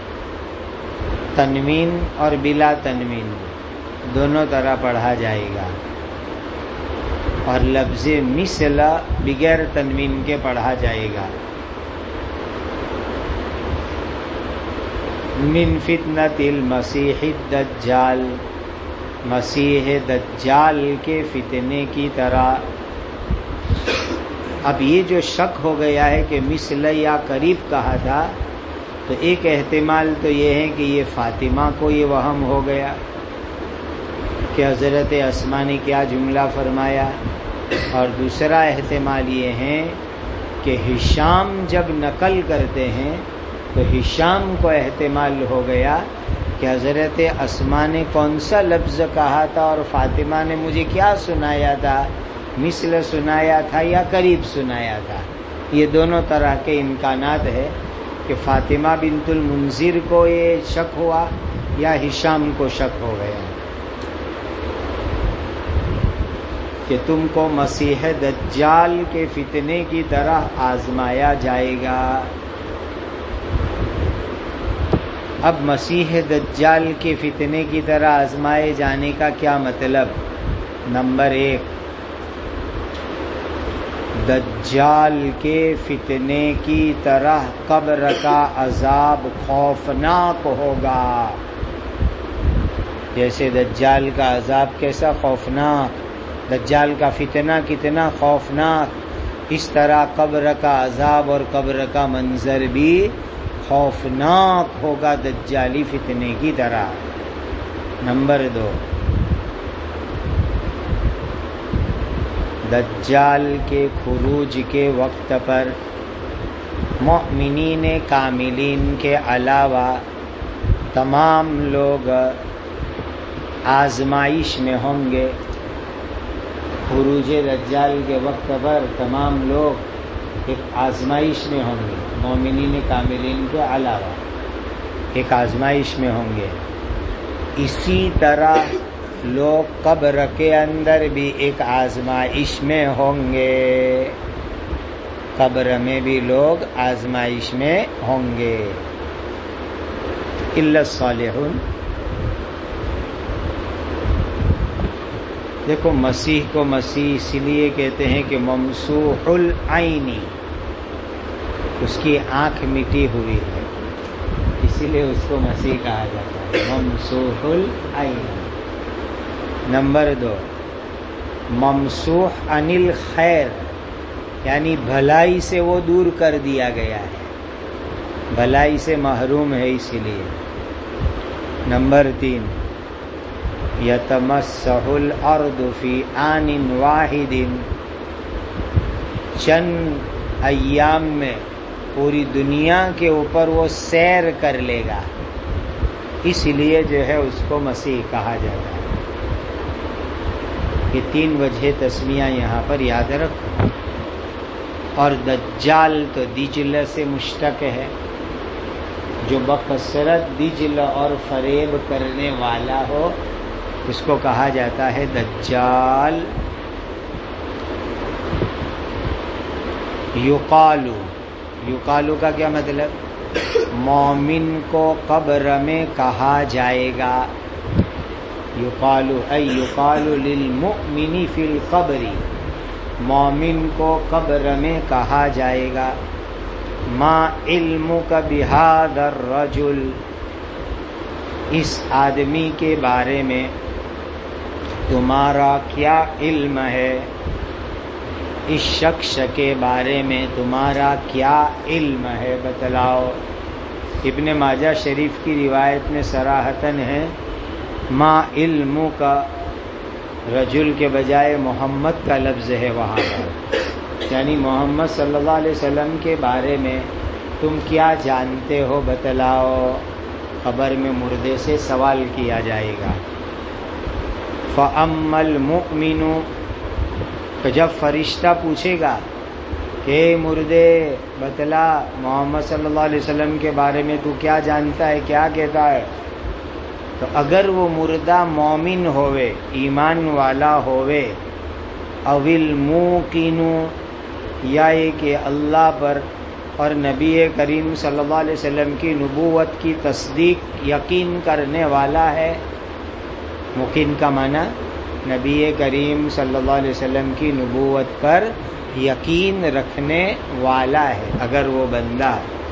B: تنوین اور بلا تنوین دونوں طرح پڑھا جائے گا، اور لفظ مثل بغیر تنوین کے پڑھا جائے گا. من فتنۃ المسیح الدجال، مسیح دجال کے فتنے کی طرح. اب یہ جو شک ہو گیا ہے کہ مثل یا قریب کہا تھا، تو ایک احتمال تو یہ ہے کہ یہ فاطمہ کو یہ وہم ہو گیا کہ حضرت اسما نے کیا جملہ فرمایا، اور دوسرا احتمال یہ ہے کہ ہشام جب نقل کرتے ہیں تو ہشام کو احتمال ہو گیا کہ حضرت اسما نے کون سا لفظ کہا تھا اور فاطمہ نے مجھے کیا سنایا تھا، مثل سنایا تھا یا قریب سنایا تھا. یہ دونوں طرح کے امکانات ہے کہ فاطمہ بنت المنذر کو یہ شک ہوا یا ہشام کو شک ہو گیا کہ تم کو مسیح دجال کے فتنے کی طرح آزمایا جائے گا. اب مسیح دجال کے فتنے کی طرح آزمائے جانے کا کیا مطلب؟ نمبر ایک، دجال کے فتنے کی طرح قبر کا عذاب خوفناک ہوگا. جیسے دجال کا عذاب کیسا خوفناک، دجال کا فتنہ کتنا خوفناک، اس طرح قبر کا عذاب اور قبر کا منظر بھی خوفناک ہوگا دجالی فتنے کی طرح. نمبر دو، دجال کے خروج کے وقت پر مؤمنین کاملین کے علاوہ تمام لوگ آزمائش میں ہوں گے. خروج دجال کے وقت پر تمام لوگ ایک آزمائش میں ہوں گے، مومنین کاملین کے علاوہ ایک آزمائش میں ہوں گے. اسی طرح لوگ قبر کے اندر بھی ایک آزمائش میں ہوں گے، قبر میں بھی لوگ آزمائش میں ہوں گے. الا الصالحون. دیکھو مسیح کو مسیح اس لیے کہتے ہیں کہ ممسوح العینی، اس کی آنکھ مٹی ہوئی ہے، اسی لیے اس کو مسیح کہا جاتا ہے، ممسوح العین. نمبر دو، ممسوح عن الخیر، یعنی بھلائی سے وہ دور کر دیا گیا ہے، بھلائی سے محروم ہے اسی لیے. نمبر تین، یتمسح الارض فی آن واحد، چند ایام میں پوری دنیا کے اوپر وہ سیر کر لے گا، اس لیے جو ہے اس کو مسیح کہا جاتا ہے. یہ تین وجہ تسمیہ یہاں پر یاد رکھو. اور دجال تو دجلہ سے مشتق ہے، جو بکثرت دجل اور فریب کرنے والا ہو اس کو کہا جاتا ہے دجال. یقالو، یقالو کا کیا مطلب؟ مومن کو قبر میں کہا جائے گا. یقالو ای یقالو للمؤمن فی القبر، مومن کو قبر میں کہا جائے گا. ما علمک بہذا الرجل، اس آدمی کے بارے میں تمہارا کیا علم ہے، اس شخص کے بارے میں تمہارا کیا علم ہے، بتلاؤ. ابن ماجہ شریف کی روایت میں صراحتاً ہے ما علم کا، رجل کے بجائے محمد کا لفظ ہے وہاں پر، یعنی محمد صلی اللہ علیہ وسلم کے بارے میں تم کیا جانتے ہو بتلاؤ. قبر میں مردے سے سوال کیا جائے گا. فَأَمَّا الْمُؤْمِنُ، کہ جب فرشتہ پوچھے گا کہ مردے بتلا محمد صلی اللہ علیہ وسلم کے بارے میں تو کیا جانتا ہے، کیا کہتا ہے، تو اگر وہ مردہ مومن ہوئے، ایمان والا ہوئے، اوil موقن، یا یہ کہ اللہ پر اور نبی کریم صلی اللہ علیہ وسلم کی نبوت کی تصدیق یقین کرنے والا ہے. موقن کا معنی نبی کریم صلی اللہ علیہ وسلم کی نبوت پر یقین رکھنے والا ہے. اگر وہ بندہ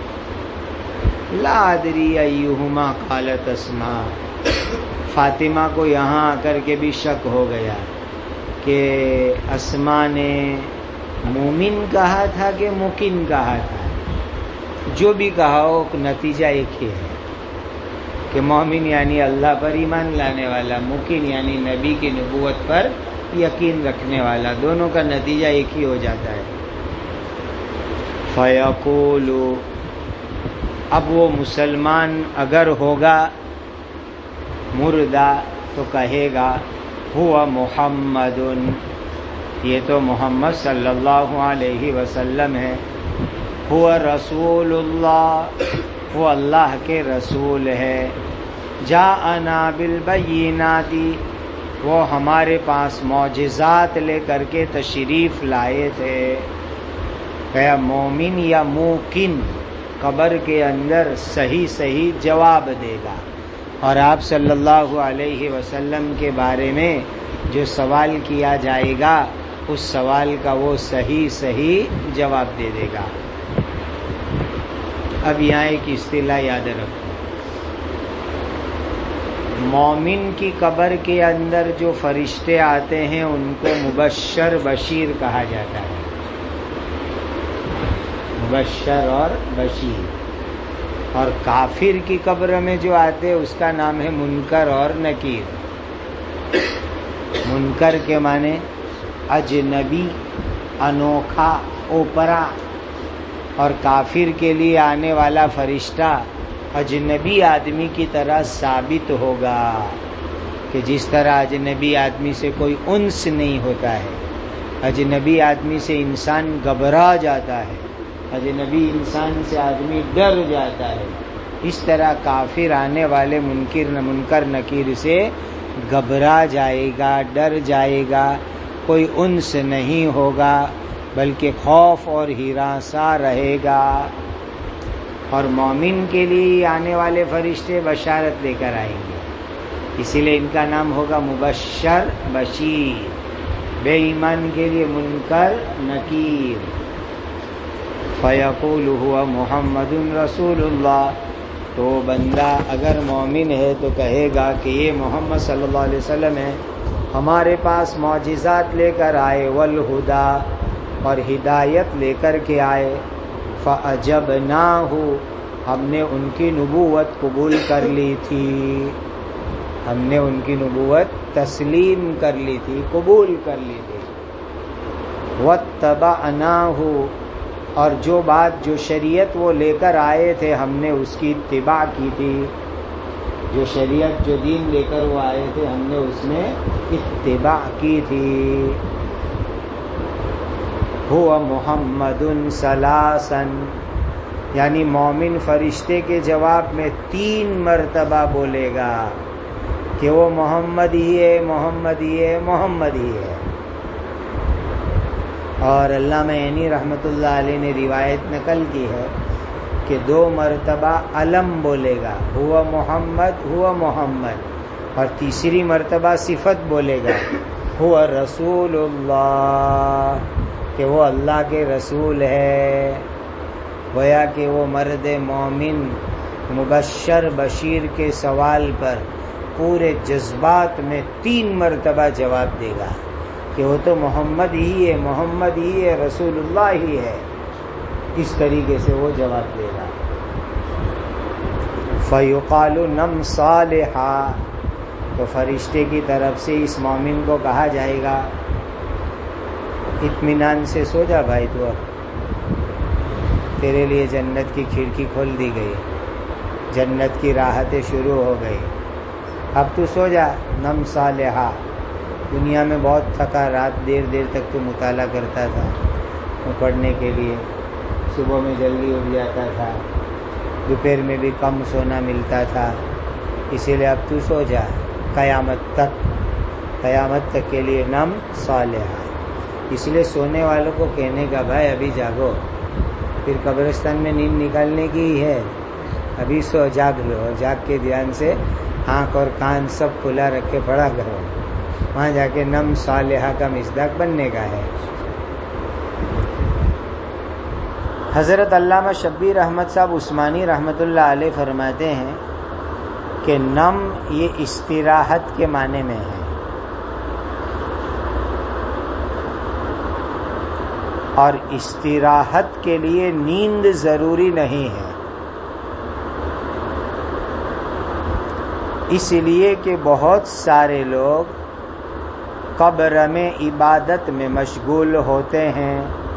B: لا ادری ایہما قالت اسما، فاطمہ کو یہاں آ کر کے بھی شک ہو گیا کہ اسما نے مومن کہا تھا کہ مقن کہا تھا. جو بھی کہا ہو نتیجہ ایک ہی ہے کہ مومن یعنی اللہ پر ایمان لانے والا، مقن یعنی نبی کی نبوت پر یقین رکھنے والا، دونوں کا نتیجہ ایک ہی ہو جاتا ہے. فیقول، اب وہ مسلمان اگر ہوگا مردہ تو کہے گا ہوا محمد، یہ تو محمد صلی اللہ علیہ وسلم ہے. ہوا رسول اللہ، وہ اللہ کے رسول ہے. جاءنا بالبینات، وہ ہمارے پاس معجزات لے کر کے تشریف لائے تھے. یا مومن یا موقن قبر کے اندر صحیح صحیح جواب دے گا، اور آپ صلی اللہ علیہ وسلم کے بارے میں جو سوال کیا جائے گا اس سوال کا وہ صحیح صحیح جواب دے دے گا. اب یہاں ایک اصطلاح یاد رکھو، مومن کی قبر کے اندر جو فرشتے آتے ہیں ان کو مبشر بشیر کہا جاتا ہے. مبشر اور بشیر. اور کافر کی قبر میں جو آتے اس کا نام ہے منکر اور نکیر. منکر کے معنی اجنبی، انوکھا، اوپرا، اور کافر کے لیے آنے والا فرشتہ اجنبی آدمی کی طرح ثابت ہوگا کہ جس طرح اجنبی آدمی سے کوئی انس نہیں ہوتا ہے، اجنبی آدمی سے انسان گھبرا جاتا ہے، اجنبی انسان سے آدمی ڈر جاتا ہے، اس طرح کافر آنے والے منکر منکر نکیر سے گھبرا جائے گا، ڈر جائے گا، کوئی انس نہیں ہوگا، بلکہ خوف اور ہراساں رہے گا۔ اور مومن کے لیے آنے والے فرشتے بشارت لے کر آئیں گے، اسی لیے ان کا نام ہوگا مبشر بشیر، بے ایمان کے لیے منکر نکیر۔ فیقول ہوا محمد رسول اللہ، تو بندہ اگر مومن ہے تو کہے گا کہ یہ محمد صلی اللہ علیہ وسلم ہے، ہمارے پاس معجزات لے کر آئے، والہدا، اور ہدایت لے کر کے آئے۔ فَأَجَبْنَاهُ، ہم نے ان کی نبوت قبول کر لی تھی، ہم نے ان کی نبوت تسلیم کر لی تھی، قبول کر لی تھی۔ وَاتَّبَعْنَاهُ، اور جو بات جو شریعت وہ لے کر آئے تھے ہم نے اس کی اتباع کی تھی، جو شریعت جو دین لے کر وہ آئے تھے ہم نے اس میں اتباع کی تھی۔ ہوا محمد ثلاثاً، یعنی مومن فرشتے کے جواب میں تین مرتبہ بولے گا کہ وہ محمد ہی ہے، محمد ہی ہے، محمد ہی ہے۔ اور علامہ عینی رحمۃ اللہ علیہ نے روایت نقل کی ہے کہ دو مرتبہ علم بولے گا، ہوا محمد، ہوا محمد، اور تیسری مرتبہ صفت بولے گا، ہوا رسول اللہ، کہ وہ اللہ کے رسول ہے۔ گویا کہ وہ مرد مومن مبشر بشیر کے سوال پر پورے جذبات میں تین مرتبہ جواب دے گا کہ وہ تو محمد ہی ہے، محمد ہی ہے، رسول اللہ ہی ہے، اس طریقے سے وہ جواب دے گا۔ فَيُقَالُ نَمْ صَالِحًا، تو فرشتے کی طرف سے اس مومن کو کہا جائے گا اطمینان سے سو جا بھائی، تو اب تیرے لیے جنت کی کھڑکی کھول دی گئی، جنت کی راحتیں شروع ہو گئی، اب تو سو جا۔ نم صالحا، دنیا میں بہت تھکا، رات دیر دیر تک تو مطالعہ کرتا تھا پڑھنے کے لیے، صبح میں جلدی اٹھ جاتا تھا، دوپہر میں بھی کم سونا ملتا تھا، اسی لیے اب تو سو جا قیامت تک، قیامت تک کے لیے نم صالحا۔ اس لیے سونے والوں کو کہنے کا بھائی ابھی جاگو، پھر قبرستان میں نیند نکالنے کی ہی ہے، ابھی سو جاگ لو، اور جاگ کے دھیان سے آنکھ اور کان سب کھلا رکھ کے پڑھا کرو، وہاں جا کے نم صالحہ کا مصداق بننے کا ہے۔ حضرت علامہ شبیر احمد صاحب عثمانی رحمۃ اللہ علیہ فرماتے ہیں کہ نم یہ استراحت کے معنی میں ہے، اور استراحت کے لیے نیند ضروری نہیں ہے، اس لیے کہ بہت سارے لوگ قبر میں عبادت میں مشغول ہوتے ہیں۔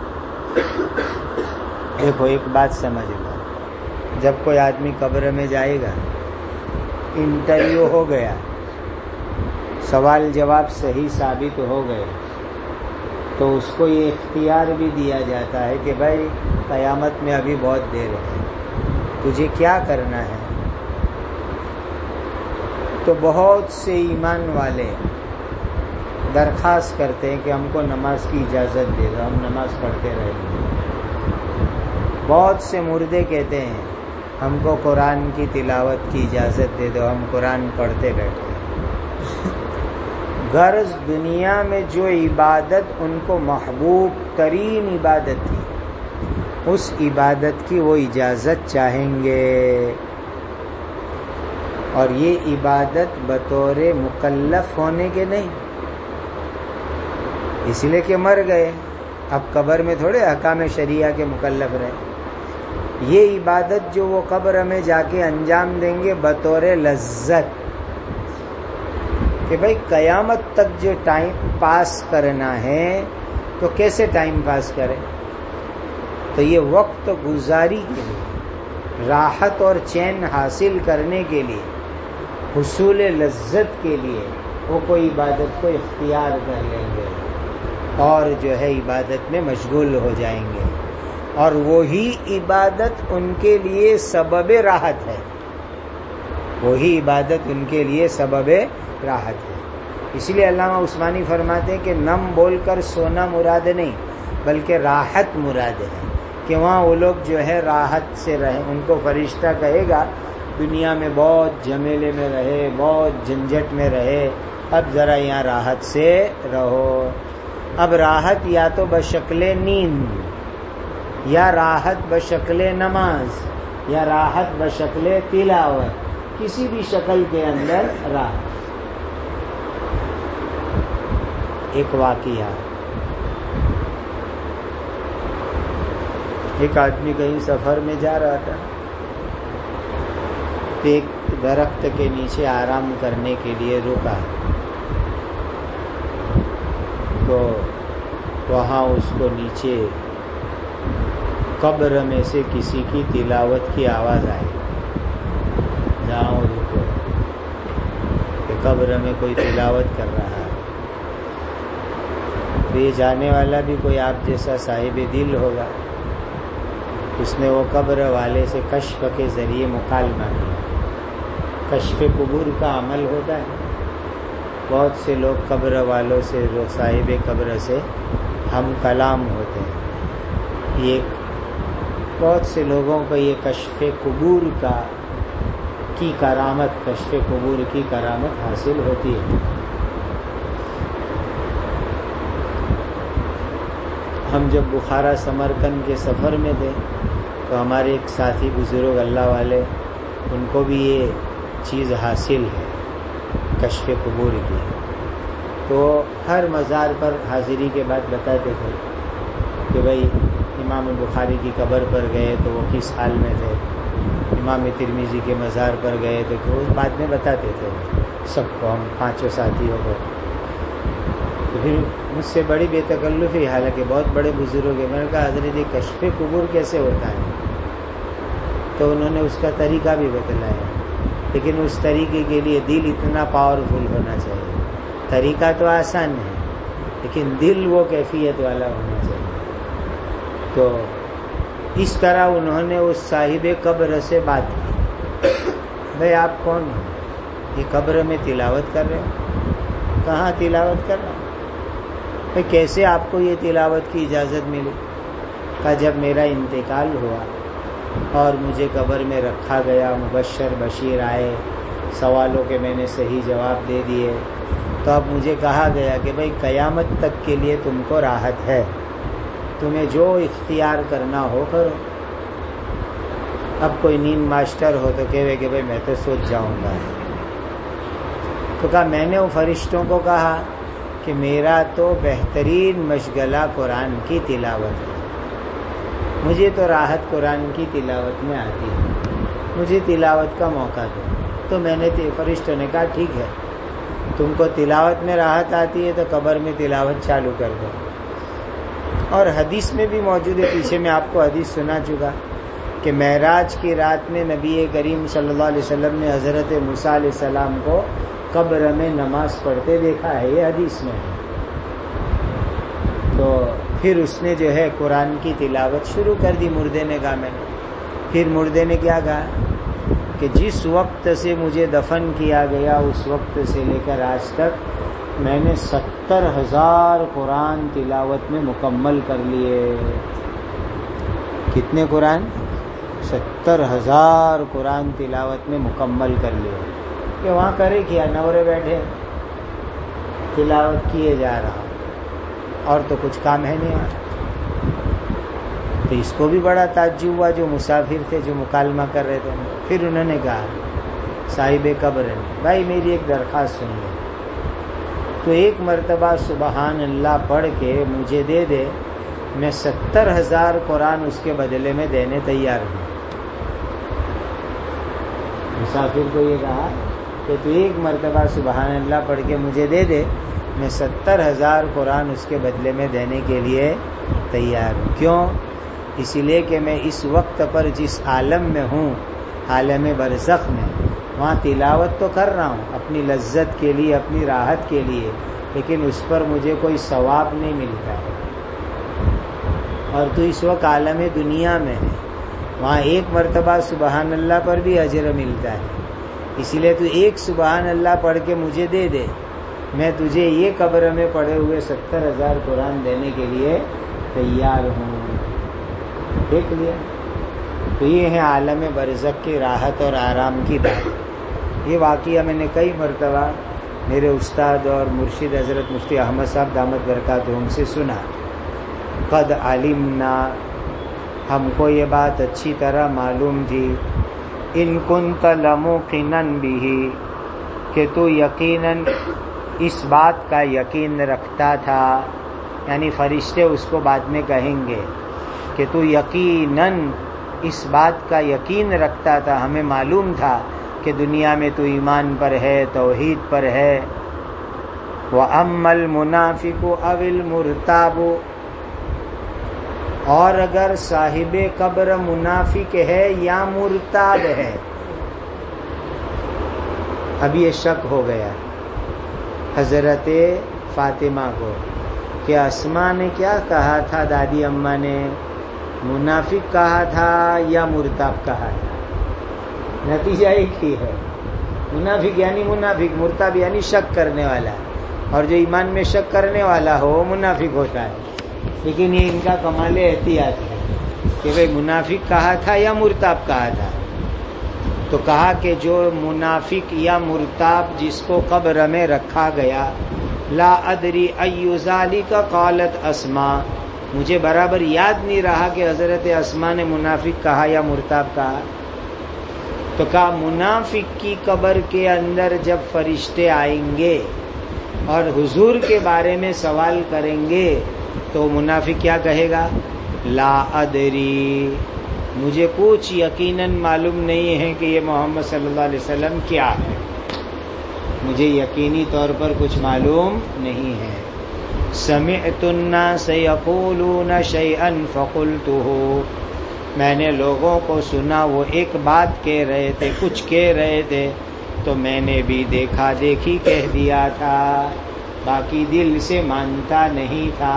B: دیکھو ایک بات سمجھ لو، جب کوئی آدمی قبر میں جائے گا، انٹرویو ہو گیا، سوال جواب صحیح ثابت ہو گئے، تو اس کو یہ اختیار بھی دیا جاتا ہے کہ بھائی قیامت میں ابھی بہت دیر ہے، تجھے کیا کرنا ہے؟ تو بہت سے ایمان والے درخواست کرتے ہیں کہ ہم کو نماز کی اجازت دے دو، ہم نماز پڑھتے رہیں گے۔ بہت سے مردے کہتے ہیں ہم کو قرآن کی تلاوت کی اجازت دے دو، ہم قرآن پڑھتے بیٹھے۔ غرض دنیا میں جو عبادت ان کو محبوب ترین عبادت تھی، اس عبادت کی وہ اجازت چاہیں گے، اور یہ عبادت بطور مکلف ہونے کے نہیں، اس لیے کہ مر گئے، اب قبر میں تھوڑے احکام شریعہ کے مکلف رہے۔ یہ عبادت جو وہ قبر میں جا کے انجام دیں گے بطور لذت، کہ بھائی قیامت تک جو ٹائم پاس کرنا ہے تو کیسے ٹائم پاس کریں؟ تو یہ وقت گزاری کے لیے، راحت اور چین حاصل کرنے کے لیے، حصول لذت کے لیے وہ کوئی عبادت کو اختیار کر لیں گے اور جو ہے عبادت میں مشغول ہو جائیں گے، اور وہی عبادت ان کے لیے سبب راحت ہے۔ وہی عبادت ان کے لیے سبب راحت ہے. اس لیے علامہ عثمانی فرماتے ہیں کہ نم بول کر سونا مراد نہیں بلکہ راحت مراد ہے، کہ وہاں وہ لوگ جو ہے راحت سے رہیں. ان کو فرشتہ کہے گا دنیا میں بہت جھمیلے میں رہے، بہت جھنجھٹ میں رہے، اب ذرا یہاں راحت سے رہو. اب راحت یا تو بشکل نیند، یا راحت بشکل نماز، یا راحت بشکل تلاوت، کسی بھی شکل کے اندر راحت. ایک واقعہ، ایک آدمی کہیں سفر میں جا رہا تھا، ایک درخت کے نیچے آرام کرنے کے لیے رکا، تو وہاں اس کو نیچے قبر میں سے کسی کی تلاوت کی آواز آئی. جاؤ رکو کہ قبر میں کوئی تلاوت کر رہا ہے. تو یہ جانے والا بھی کوئی آپ جیسا صاحب دل ہوگا، اس نے وہ قبر والے سے کشف کے ذریعے مکالمہ کیا. کشف قبور کا عمل ہوتا ہے، بہت سے لوگ قبر والوں سے، صاحب قبر سے ہم کلام ہوتے ہیں. یہ بہت سے لوگوں کو یہ کشف قبور کا کی کرامت کشف قبور کی کرامت حاصل ہوتی ہے. ہم جب بخارا سمرقند کے سفر میں تھے تو ہمارے ایک ساتھی بزرگ اللہ والے، ان کو بھی یہ چیز حاصل ہے کشف قبور کی. تو ہر مزار پر حاضری کے بعد بتاتے تھے کہ بھائی امام بخاری کی قبر پر گئے تو وہ کس حال میں تھے، امام ترمذی کے مزار پر گئے تو وہ بعد میں بتاتے تھے سب کو. ہم پانچوں ساتھی ہو گئے تو پھر مجھ سے بڑی بے تکلفی، حالانکہ بہت بڑے بزرگ ہیں، میں نے کہا حضرت یہ کشف قبور کیسے ہوتا ہے؟ تو انہوں نے اس کا طریقہ بھی بتلایا، لیکن اس طریقے کے لیے دل اتنا پاورفل ہونا چاہیے. طریقہ تو آسان ہے لیکن دل وہ کیفیت والا ہونا چاہیے. تو اس طرح انہوں نے اس صاحب قبر سے بات کی، بھائی آپ کون ہیں؟ یہ قبر میں تلاوت کر رہے ہو؟ کہاں تلاوت کر رہا ہوں؟ بھائی کیسے آپ کو یہ تلاوت کی اجازت ملی؟ کہا جب میرا انتقال ہوا اور مجھے قبر میں رکھا گیا، مبشر بشیر آئے، سوالوں کے میں نے صحیح جواب دے دیے، تو اب مجھے کہا گیا کہ بھائی قیامت تک کے لیے تم کو راحت ہے، تمہیں جو اختیار کرنا ہو کرو. اب کوئی نیند ماسٹر ہو تو کہے کہ بھائی میں تو سوچ جاؤں گا. تو کہا میں نے وہ فرشتوں کو کہا کہ میرا تو بہترین مشغلہ قرآن کی تلاوت ہے، مجھے تو راحت قرآن کی تلاوت میں آتی ہے، مجھے تلاوت کا موقع دو. تو میں نے فرشتوں نے کہا ٹھیک ہے، تم کو تلاوت میں راحت آتی ہے تو قبر میں تلاوت چالو کر دو. اور حدیث میں بھی موجود ہے، پیچھے میں آپ کو حدیث سنا چکا کہ معراج کی رات میں نبی کریم صلی اللہ علیہ وسلم نے حضرت موسیٰ علیہ السلام کو قبر میں نماز پڑھتے دیکھا ہے، یہ حدیث میں ہے. تو پھر اس نے جو ہے قرآن کی تلاوت شروع کر دی. مردے نے کہا میں نے پھر مردے نے کیا کہا کہ جس وقت سے مجھے دفن کیا گیا اس وقت سے لے کر آج تک میں نے ستر ہزار قرآن تلاوت میں مکمل کر لیے. کتنے قرآن؟ ستر ہزار قرآن تلاوت میں مکمل کر لیے. کہ وہاں کرے کیا؟ نورے بیٹھے تلاوت کیے جا رہا، اور تو کچھ کام ہے نہیں. تو اس کو بھی بڑا تعجب ہوا جو مسافر تھے، جو مکالمہ کر رہے تھے. پھر انہوں نے کہا صاحب قبر نے، بھائی میری ایک درخواست سن لے، تو ایک مرتبہ سبحان اللہ پڑھ کے مجھے دے دے، میں ستر ہزار قرآن اس کے بدلے میں دینے تیار ہوں. مسافر کو یہ کہا کہ تو ایک مرتبہ سبحان اللہ پڑھ کے مجھے دے دے، میں ستر ہزار قرآن اس کے بدلے میں دینے کے لیے تیار ہوں. کیوں؟ اسی لیے کہ میں اس وقت پر جس عالم میں ہوں، عالم برزخ میں، وہاں تلاوت تو کر رہا ہوں اپنی لذت کے لیے، اپنی راحت کے لیے، لیکن اس پر مجھے کوئی ثواب نہیں ملتا ہے. اور تو اس وقت عالم دنیا میں ہے، وہاں ایک مرتبہ سبحان اللہ پر بھی اجر ملتا ہے، اسی لیے تو ایک سبحان اللہ پڑھ کے مجھے دے دے، میں تجھے یہ قبر میں پڑھے ہوئے ستر ہزار قرآن دینے کے لیے تیار ہوں۔ دیکھ لیا؟ تو یہ ہے عالم برزخ کی راحت اور آرام کی بات۔ یہ واقعہ میں نے کئی مرتبہ میرے استاد اور مرشد حضرت مفتی احمد صاحب دامت برکاتہم سے سنا۔ قد علمنا، ہم کو یہ بات اچھی طرح معلوم تھی، ان کنت لموقنا بہ، کہ تو یقیناً اس بات کا یقین رکھتا تھا، یعنی فرشتے اس کو بعد میں کہیں گے کہ تو یقیناً اس بات کا یقین رکھتا تھا، ہمیں معلوم تھا کہ دنیا میں تو ایمان پر ہے، توحید پر ہے۔ وَأَمَّا الْمُنَافِقُ أَوِ الْمُرْتَابُ، اور اگر صاحب قبر منافق ہے یا مرتاب ہے، اب یہ شک ہو گیا حضرت فاطمہ کو کہ اسماء نے کیا کہا تھا، دادی اماں نے منافق کہا تھا یا مرتاب کہا تھا؟ نتیجہ ایک ہی ہے، منافق یعنی منافق، مرتاب یعنی شک کرنے والا، اور جو ایمان میں شک کرنے والا ہو وہ منافق ہوتا ہے۔ لیکن یہ ان کا کمال احتیاط ہے کہ بھئی منافق کہا تھا یا مرتاب کہا تھا، تو کہا کہ جو منافق یا مرتاب جس کو قبر میں رکھا گیا، لا ادری ای ذالک قالت اسماء، مجھے برابر یاد نہیں رہا کہ حضرت اسماء نے منافق کہا یا مرتاب کہا۔ تو کہا منافق کی قبر کے اندر جب فرشتے آئیں گے اور حضور کے بارے میں سوال کریں گے تو منافق کیا کہے گا؟ لا ادری، مجھے کچھ یقیناً معلوم نہیں ہے کہ یہ محمد صلی اللہ علیہ وسلم کیا ہے، مجھے یقینی طور پر کچھ معلوم نہیں ہے۔ سمعت الناس یقولون شیئا فقلتہ، میں نے لوگوں کو سنا وہ ایک بات کہہ رہے تھے، کچھ کہہ رہے تھے، تو میں نے بھی دیکھا دیکھی کہہ دیا تھا، باقی دل سے مانتا نہیں تھا۔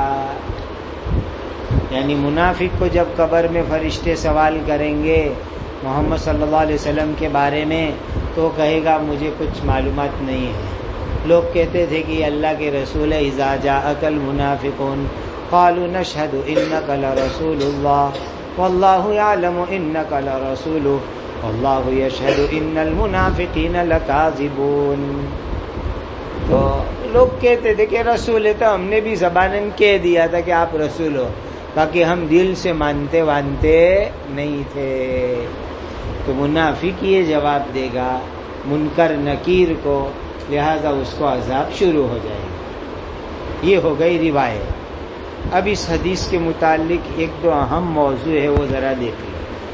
B: یعنی منافق کو جب قبر میں فرشتے سوال کریں گے محمد صلی اللہ علیہ وسلم کے بارے میں تو کہے گا مجھے کچھ معلومات نہیں ہے۔ لوگ کہتے تھے کہ یہ اللہ کے رسول ہے، اذا جاءک المنافقون قالوا نشهد انک لرسول اللہ واللہ یعلم انک لرسولہ واللہ یشہد ان المنافقین لکاذبون۔ تو لوگ کہتے تھے کہ رسول ہے، تو ہم نے بھی زباناً کہہ دیا تھا کہ آپ رسول ہو، باقی ہم دل سے مانتے وانتے نہیں تھے۔ تو منافق یہ جواب دے گا منکر نکیر کو، لہذا اس کو عذاب شروع ہو جائے گا۔ یہ ہو گئی روایت۔ اب اس حدیث کے متعلق ایک دو اہم موضوع ہے، وہ ذرا دیکھ لیں۔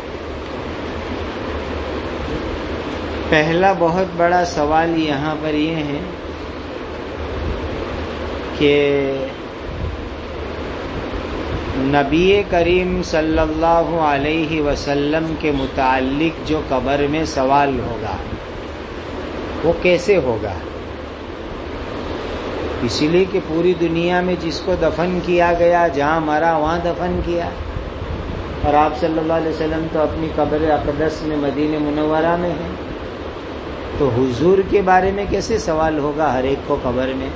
B: پہلا بہت بڑا سوال یہاں پر یہ ہے کہ نبی کریم صلی اللہ علیہ وسلم کے متعلق جو قبر میں سوال ہوگا وہ کیسے ہوگا؟ اسی لیے کہ پوری دنیا میں جس کو دفن کیا گیا، جہاں مرا وہاں دفن کیا، اور آپ صلی اللہ علیہ وسلم تو اپنی قبر اقدس میں مدینہ منورہ میں ہیں، تو حضور کے بارے میں کیسے سوال ہوگا ہر ایک کو قبر میں؟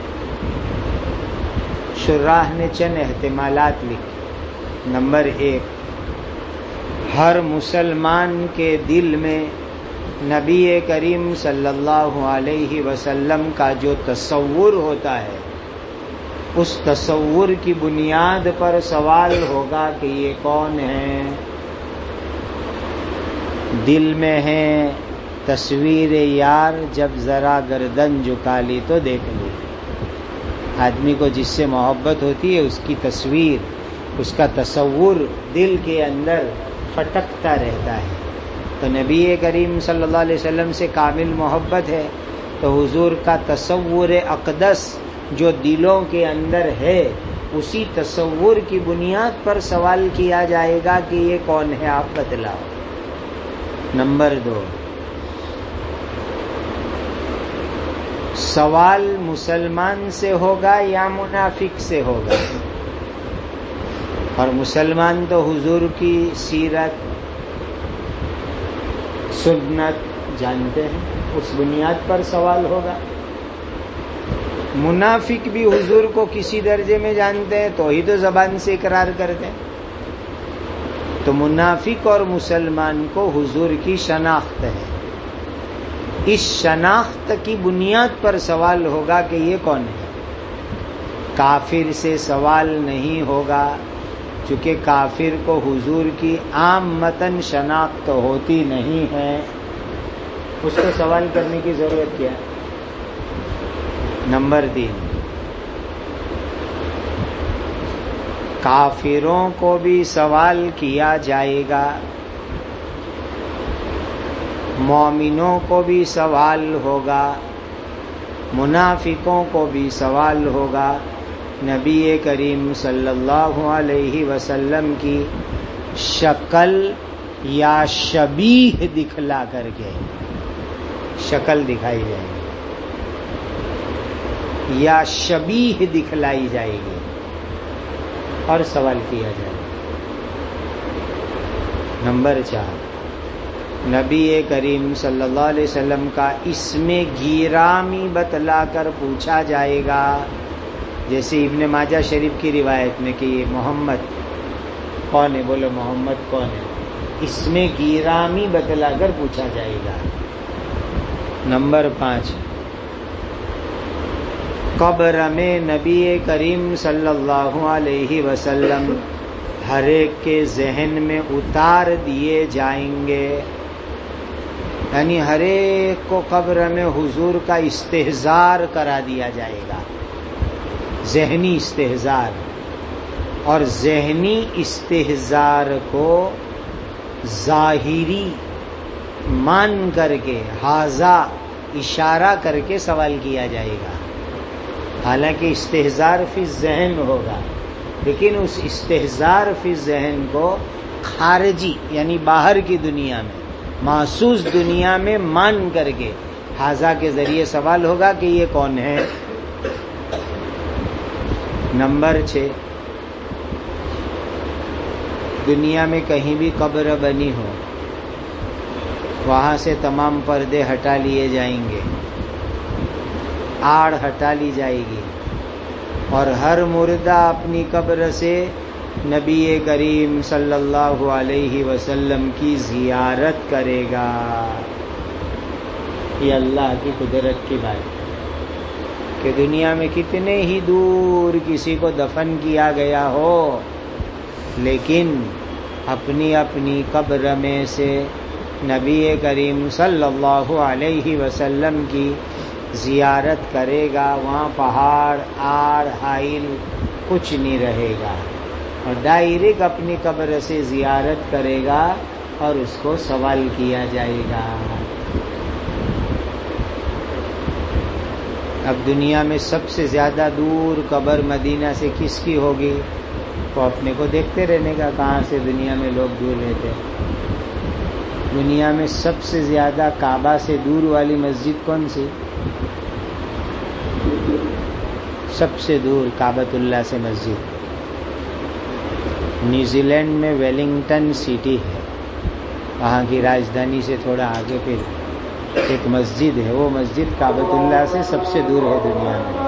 B: شراح نے چند احتمالات لکھی۔ نمبر ایک، ہر مسلمان کے دل میں نبی کریم صلی اللہ علیہ وسلم کا جو تصور ہوتا ہے، اس تصور کی بنیاد پر سوال ہوگا کہ یہ کون ہے۔ دل میں ہے تصویر یار، جب ذرا گردن جھکا لی تو دیکھ لی۔ آدمی کو جس سے محبت ہوتی ہے اس کی تصویر، اس کا تصور دل کے اندر پھٹکتا رہتا ہے۔ تو نبی کریم صلی اللہ علیہ وسلم سے کامل محبت ہے تو حضور کا تصور اقدس جو دلوں کے اندر ہے، اسی تصور کی بنیاد پر سوال کیا جائے گا کہ یہ کون ہے، آپ بتلاؤ۔ نمبر دو، سوال مسلمان سے ہوگا یا منافق سے ہوگا؟ اور مسلمان تو حضور کی سیرت، سنت جانتے ہیں اس بنیاد پر سوال ہوگا. منافق بھی حضور کو کسی درجے میں جانتے ہیں تو ہی تو زبان سے اقرار کرتے ہیں. تو منافق اور مسلمان کو حضور کی شناخت ہے. اس شناخت کی بنیاد پر سوال ہوگا کہ یہ کون ہے. کافر سے سوال نہیں ہوگا چونکہ کافر کو حضور کی عام متن شناخت ہوتی نہیں ہے. اس کو سوال کرنے کی ضرورت کیا ہے. نمبر تین، کافروں کو بھی سوال کیا جائے گا، مومنوں کو بھی سوال ہوگا، منافقوں کو بھی سوال ہوگا. نبی کریم صلی اللہ علیہ وسلم کی شکل یا شبیہ دکھلا کر کے، شکل دکھائی جائے گی یا شبیہ دکھلائی جائے گی اور سوال کیا جائے گا. نمبر چار، نبی کریم صلی اللہ علیہ وسلم کا اسم گیرامی بتلا کر پوچھا جائے گا. جیسے ابن ماجہ شریف کی روایت میں کہ یہ محمد کون ہے، بولو محمد کون ہے، اسم گیرامی بتلا کر پوچھا جائے گا. نمبر پانچ، قبر میں نبی کریم صلی اللہ علیہ وسلم ہر ایک کے ذہن میں اتار دیے جائیں گے. یعنی ہر ایک کو قبر میں حضور کا استحضار کرا دیا جائے گا، ذہنی استحضار. اور ذہنی استحضار کو ظاہری مان کر کے ہاذا اشارہ کر کے سوال کیا جائے گا. حالانکہ استحضار فی ذہن ہوگا، لیکن اس استحضار فی ذہن کو خارجی یعنی باہر کی دنیا میں، محسوس دنیا میں مان کر کے ہاذا کے ذریعے سوال ہوگا کہ یہ کون ہے. نمبر چھ، دنیا میں کہیں بھی قبر بنی ہو وہاں سے تمام پردے ہٹا لیے جائیں گے، آڑ ہٹا لی جائے گی، اور ہر مردہ اپنی قبر سے نبی کریم صلی اللہ علیہ وسلم کی زیارت کرے گا. یہ اللہ کی قدرت کی بات ہے کہ دنیا میں کتنے ہی دور کسی کو دفن کیا گیا ہو، لیکن اپنی اپنی قبر میں سے نبی کریم صلی اللہ علیہ وسلم کی زیارت کرے گا. وہاں پہاڑ آڑ حائل کچھ نہیں رہے گا، اور ڈائریکٹ اپنی قبر سے زیارت کرے گا اور اس کو سوال کیا جائے گا. اب دنیا میں سب سے زیادہ دور قبر مدینہ سے کس کی ہوگی؟ تو اپنے کو دیکھتے رہنے کا کہاں سے دنیا میں لوگ دور رہتے. دنیا میں سب سے زیادہ کعبہ سے دور والی مسجد کون سی؟ سب سے دور کعبۃ اللہ سے مسجد نیوزی لینڈ میں ویلنگٹن سٹی ہے، وہاں کی راجدھانی سے تھوڑا آگے پھر ایک مسجد ہے، وہ مسجد کعبۃ اللہ سے سب سے دور ہے دنیا میں.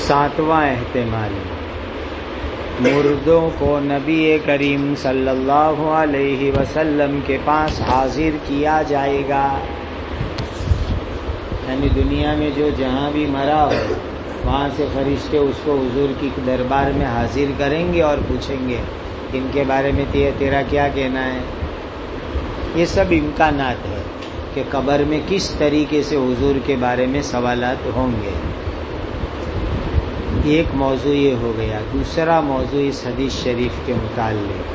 B: ساتواں احتمال، مردوں کو نبی کریم صلی اللہ علیہ وسلم کے پاس حاضر کیا جائے گا، یعنی دنیا میں جو جہاں بھی مرا ہو وہاں سے فرشتے اس کو حضور کی دربار میں حاضر کریں گے اور پوچھیں گے ان کے بارے میں تیرا کیا کہنا ہے۔ یہ سب امکانات ہے کہ قبر میں کس طریقے سے حضور کے بارے میں سوالات ہوں گے۔ ایک موضوع یہ ہو گیا۔ دوسرا موضوع اس حدیث شریف کے متعلق،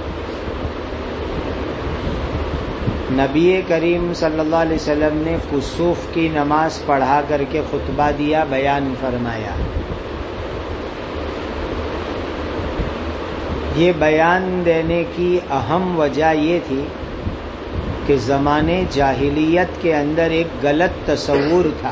B: نبی کریم صلی اللہ علیہ وسلم نے کسوف کی نماز پڑھا کر کے خطبہ دیا، بیان فرمایا۔ یہ بیان دینے کی اہم وجہ یہ تھی کہ زمانے جاہلیت کے اندر ایک غلط تصور تھا،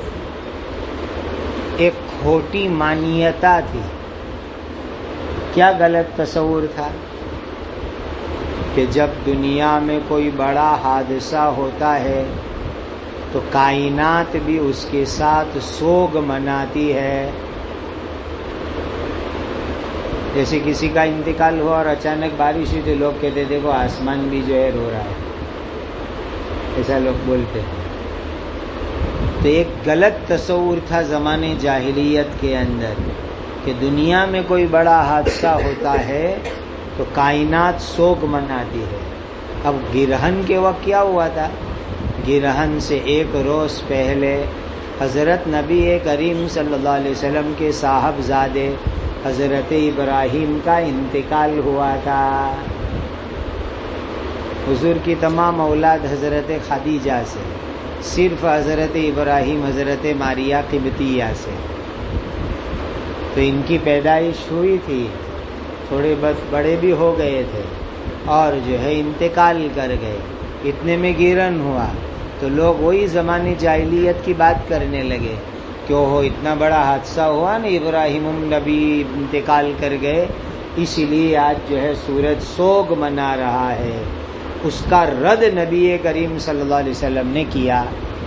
B: ایک کھوٹی مانیتا تھی۔ کیا غلط تصور تھا؟ کہ جب دنیا میں کوئی بڑا حادثہ ہوتا ہے تو کائنات بھی اس کے ساتھ سوگ مناتی ہے۔ جیسے کسی کا انتقال ہوا اور اچانک بارش ہوئی تو لوگ کہتے دیکھو آسمان بھی جو ہے رو رہا ہے، ایسا لوگ بولتے ہیں۔ تو ایک غلط تصور تھا زمانے جاہلیت کے اندر کہ دنیا میں کوئی بڑا حادثہ ہوتا ہے تو کائنات سوگ مناتی ہے۔ اب گرہن کے وقت کیا ہوا تھا؟ گرہن سے ایک روز پہلے حضرت نبی کریم صلی اللہ علیہ وسلم کے صاحبزادے حضرت ابراہیم کا انتقال ہوا تھا۔ حضور کی تمام اولاد حضرت خدیجہ سے، صرف حضرت ابراہیم حضرت ماریہ قبطیہ سے۔ تو ان کی پیدائش ہوئی تھی، تھوڑے بڑے بھی ہو گئے تھے اور جو ہے انتقال کر گئے۔ اتنے میں گرہن ہوا تو لوگ وہی زمانے جاہلیت کی بات کرنے لگے کہ وہ اتنا بڑا حادثہ ہوا نا، ابراہیم نبی انتقال کر گئے، اسی لیے آج جو ہے سورج سوگ منا رہا ہے۔ اس کا رد نبی کریم صلی اللہ علیہ وسلم نے کیا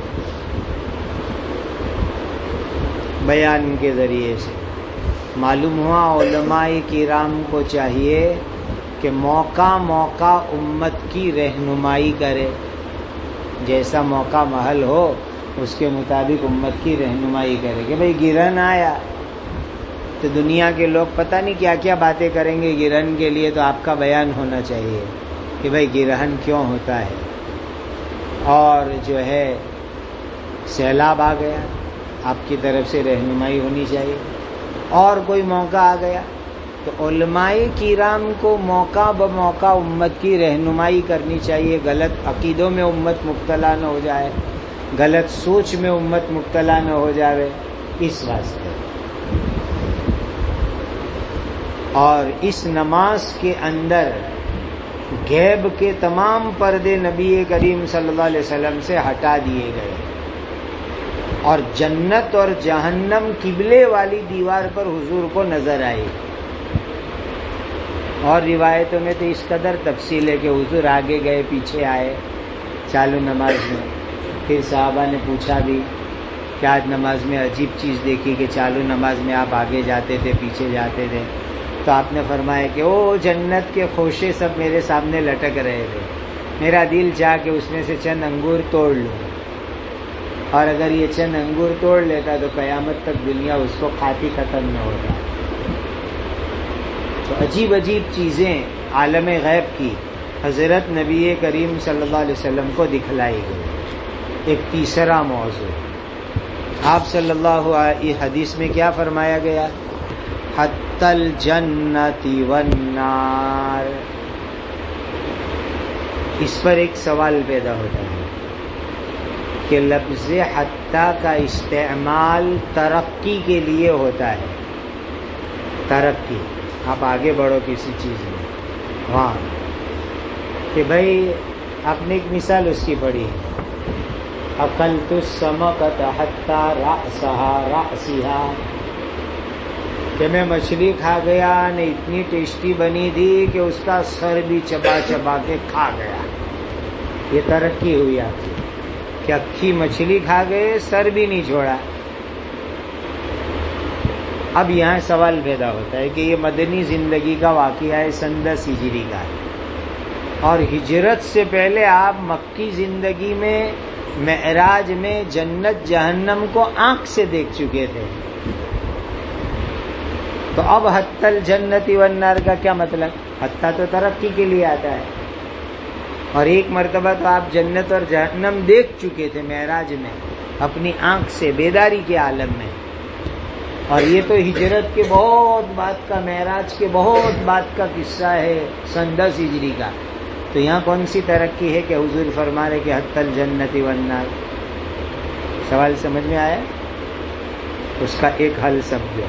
B: بیان کے ذریعے سے۔ معلوم ہوا علماء کرام کو چاہیے کہ موقع موقع امت کی رہنمائی کرے، جیسا موقع محل ہو اس کے مطابق امت کی رہنمائی کرے کہ بھئی گرہن آیا تو دنیا کے لوگ پتہ نہیں کیا کیا باتیں کریں گے گرہن کے لیے، تو آپ کا بیان ہونا چاہیے کہ بھئی گرہن کیوں ہوتا ہے۔ اور جو ہے سیلاب آ گیا، آپ کی طرف سے رہنمائی ہونی چاہیے۔ اور کوئی موقع آ گیا تو علماء کرام کو موقع بموقع امت کی رہنمائی کرنی چاہیے، غلط عقیدوں میں امت مبتلا نہ ہو جائے، غلط سوچ میں امت مبتلا نہ ہو جائے، اس واسطے۔ اور اس نماز کے اندر غیب کے تمام پردے نبی کریم صلی اللہ علیہ وسلم سے ہٹا دیے گئے، اور جنت اور جہنم قبلے والی دیوار پر حضور کو نظر آئی۔ اور روایتوں میں تو اس قدر تفصیل ہے کہ حضور آگے گئے پیچھے آئے چالو نماز میں۔ پھر صحابہ نے پوچھا بھی کہ آج نماز میں عجیب چیز دیکھی کہ چالو نماز میں آپ آگے جاتے تھے پیچھے جاتے تھے، تو آپ نے فرمایا کہ او جنت کے خوشے سب میرے سامنے لٹک رہے تھے، میرا دل چاہ کہ اس میں سے چند انگور توڑ لوں، اور اگر یہ چند انگور توڑ لیتا تو قیامت تک دنیا اس کو کھاتی ختم نہ ہوتا۔ تو عجیب عجیب چیزیں عالم غیب کی حضرت نبی کریم صلی اللہ علیہ وسلم کو دکھلائی گئی۔ ایک تیسرا موضوع، آپ صلی اللہ علیہ حدیث میں کیا فرمایا گیا؟ حتی الجنت والنار۔ اس پر ایک سوال پیدا ہوتا ہے کہ لفظ حتی کا استعمال ترقی کے لیے ہوتا ہے، ترقی، آپ آگے بڑھو کسی چیز میں، ہاں کہ بھائی آپ نے ایک مثال اس کی پڑھی ہے، اکلت السمکۃ حتی رأسها رأسها، کہ میں مچھلی کھا گیا نے اتنی ٹیسٹی بنی تھی کہ اس کا سر بھی چبا چبا کے کھا گیا۔ یہ ترقی ہوئی آپ کی کہ اکھی مچھلی کھا گئے، سر بھی نہیں چھوڑا۔ اب یہاں سوال پیدا ہوتا ہے کہ یہ مدنی زندگی کا واقعہ ہے، سن دس ہجری کا ہے، اور ہجرت سے پہلے آپ مکی زندگی میں معراج میں جنت جہنم کو آنکھ سے دیکھ چکے تھے، تو اب حتی الجنت والنار کا کیا مطلب؟ حتی تو ترقی کے لیے آتا ہے، اور ایک مرتبہ تو آپ جنت اور جہنم دیکھ چکے تھے معراج میں اپنی آنکھ سے بیداری کے عالم میں، اور یہ تو ہجرت کے بہت بعد کا، معراج کے بہت بعد کا قصہ ہے، سن دس ہجری کا. تو یہاں کون سی ترقی ہے کہ حضور فرما رہے کہ حتی الجنت والنار؟ سوال سمجھ میں آیا؟ اس کا ایک حل سمجھو.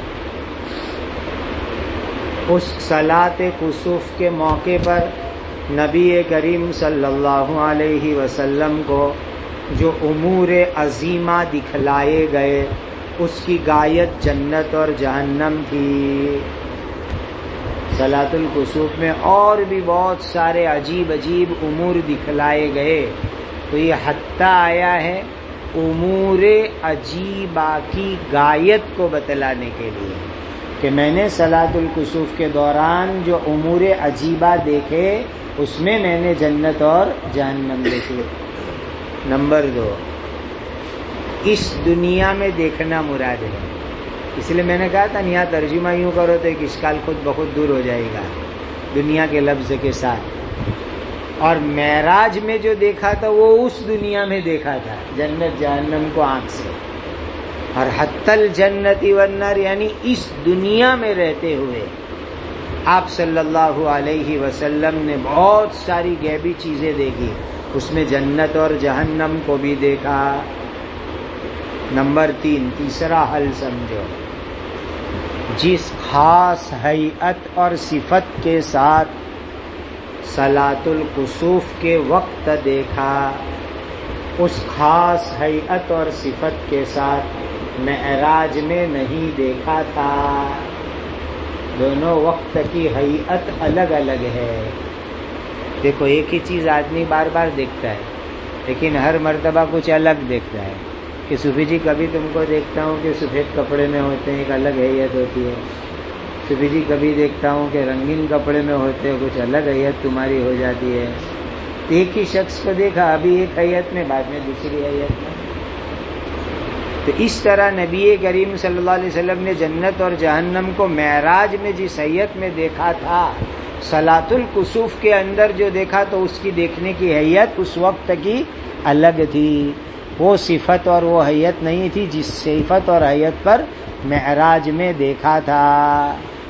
B: اس صلاۃ کسوف کے موقع پر نبی کریم صلی اللہ علیہ وسلم کو جو امور عظیمہ دکھلائے گئے اس کی غایت جنت اور جہنم تھی. صلاۃ الکسوف میں اور بھی بہت سارے عجیب عجیب امور دکھلائے گئے، تو یہ حتی آیا ہے امور عجیبہ کی غایت کو بتلانے کے لیے کہ میں نے صلاۃ الکسوف کے دوران جو امور عجیبہ دیکھے اس میں میں نے جنت اور جہنم دیکھے. نمبر دو، اس دنیا میں دیکھنا مراد ہے، اس لیے میں نے کہا تھا یہاں ترجمہ یوں کرو تو ایک اشکال خود بخود دور ہو جائے گا دنیا کے لفظ کے ساتھ. اور معراج میں جو دیکھا تھا وہ اس دنیا میں دیکھا تھا، جنت جہنم کو آنکھ سے، اور حتی الجنت والنار یعنی اس دنیا میں رہتے ہوئے آپ صلی اللہ علیہ وسلم نے بہت ساری غیبی چیزیں دیکھی، اس میں جنت اور جہنم کو بھی دیکھا. نمبر تین، تیسرا حل سمجھو. جس خاص ہیئت اور صفت کے ساتھ صلاۃ الکسوف کے وقت دیکھا، اس خاص ہیئت اور صفت کے ساتھ معراج میں نہیں دیکھا تھا. دونوں وقت کی ہیئت الگ الگ ہے. دیکھو ایک ہی چیز آدمی بار بار دیکھتا ہے لیکن ہر مرتبہ کچھ الگ دیکھتا ہے. کہ صوفی جی کبھی تم کو دیکھتا ہوں کہ سفید کپڑے میں ہوتے ہیں، ایک الگ حیت ہوتی ہے. صوفی جی کبھی دیکھتا ہوں کہ رنگین کپڑے میں ہوتے ہیں، کچھ الگ حیت تمہاری ہو جاتی ہے. ایک ہی شخص کو دیکھا، ابھی ایک حیت میں، بعد میں دوسری حیت میں. تو اس طرح نبی کریم صلی اللہ علیہ وسلم نے جنت اور جہنم کو معراج میں جس حیت میں دیکھا تھا، صلاۃ الکسوف کے اندر جو دیکھا تو اس کی دیکھنے کی حیت اس وقت کی الگ تھی. وہ صفت اور وہ حیت نہیں تھی جس صفت اور حیت پر معراج میں دیکھا تھا.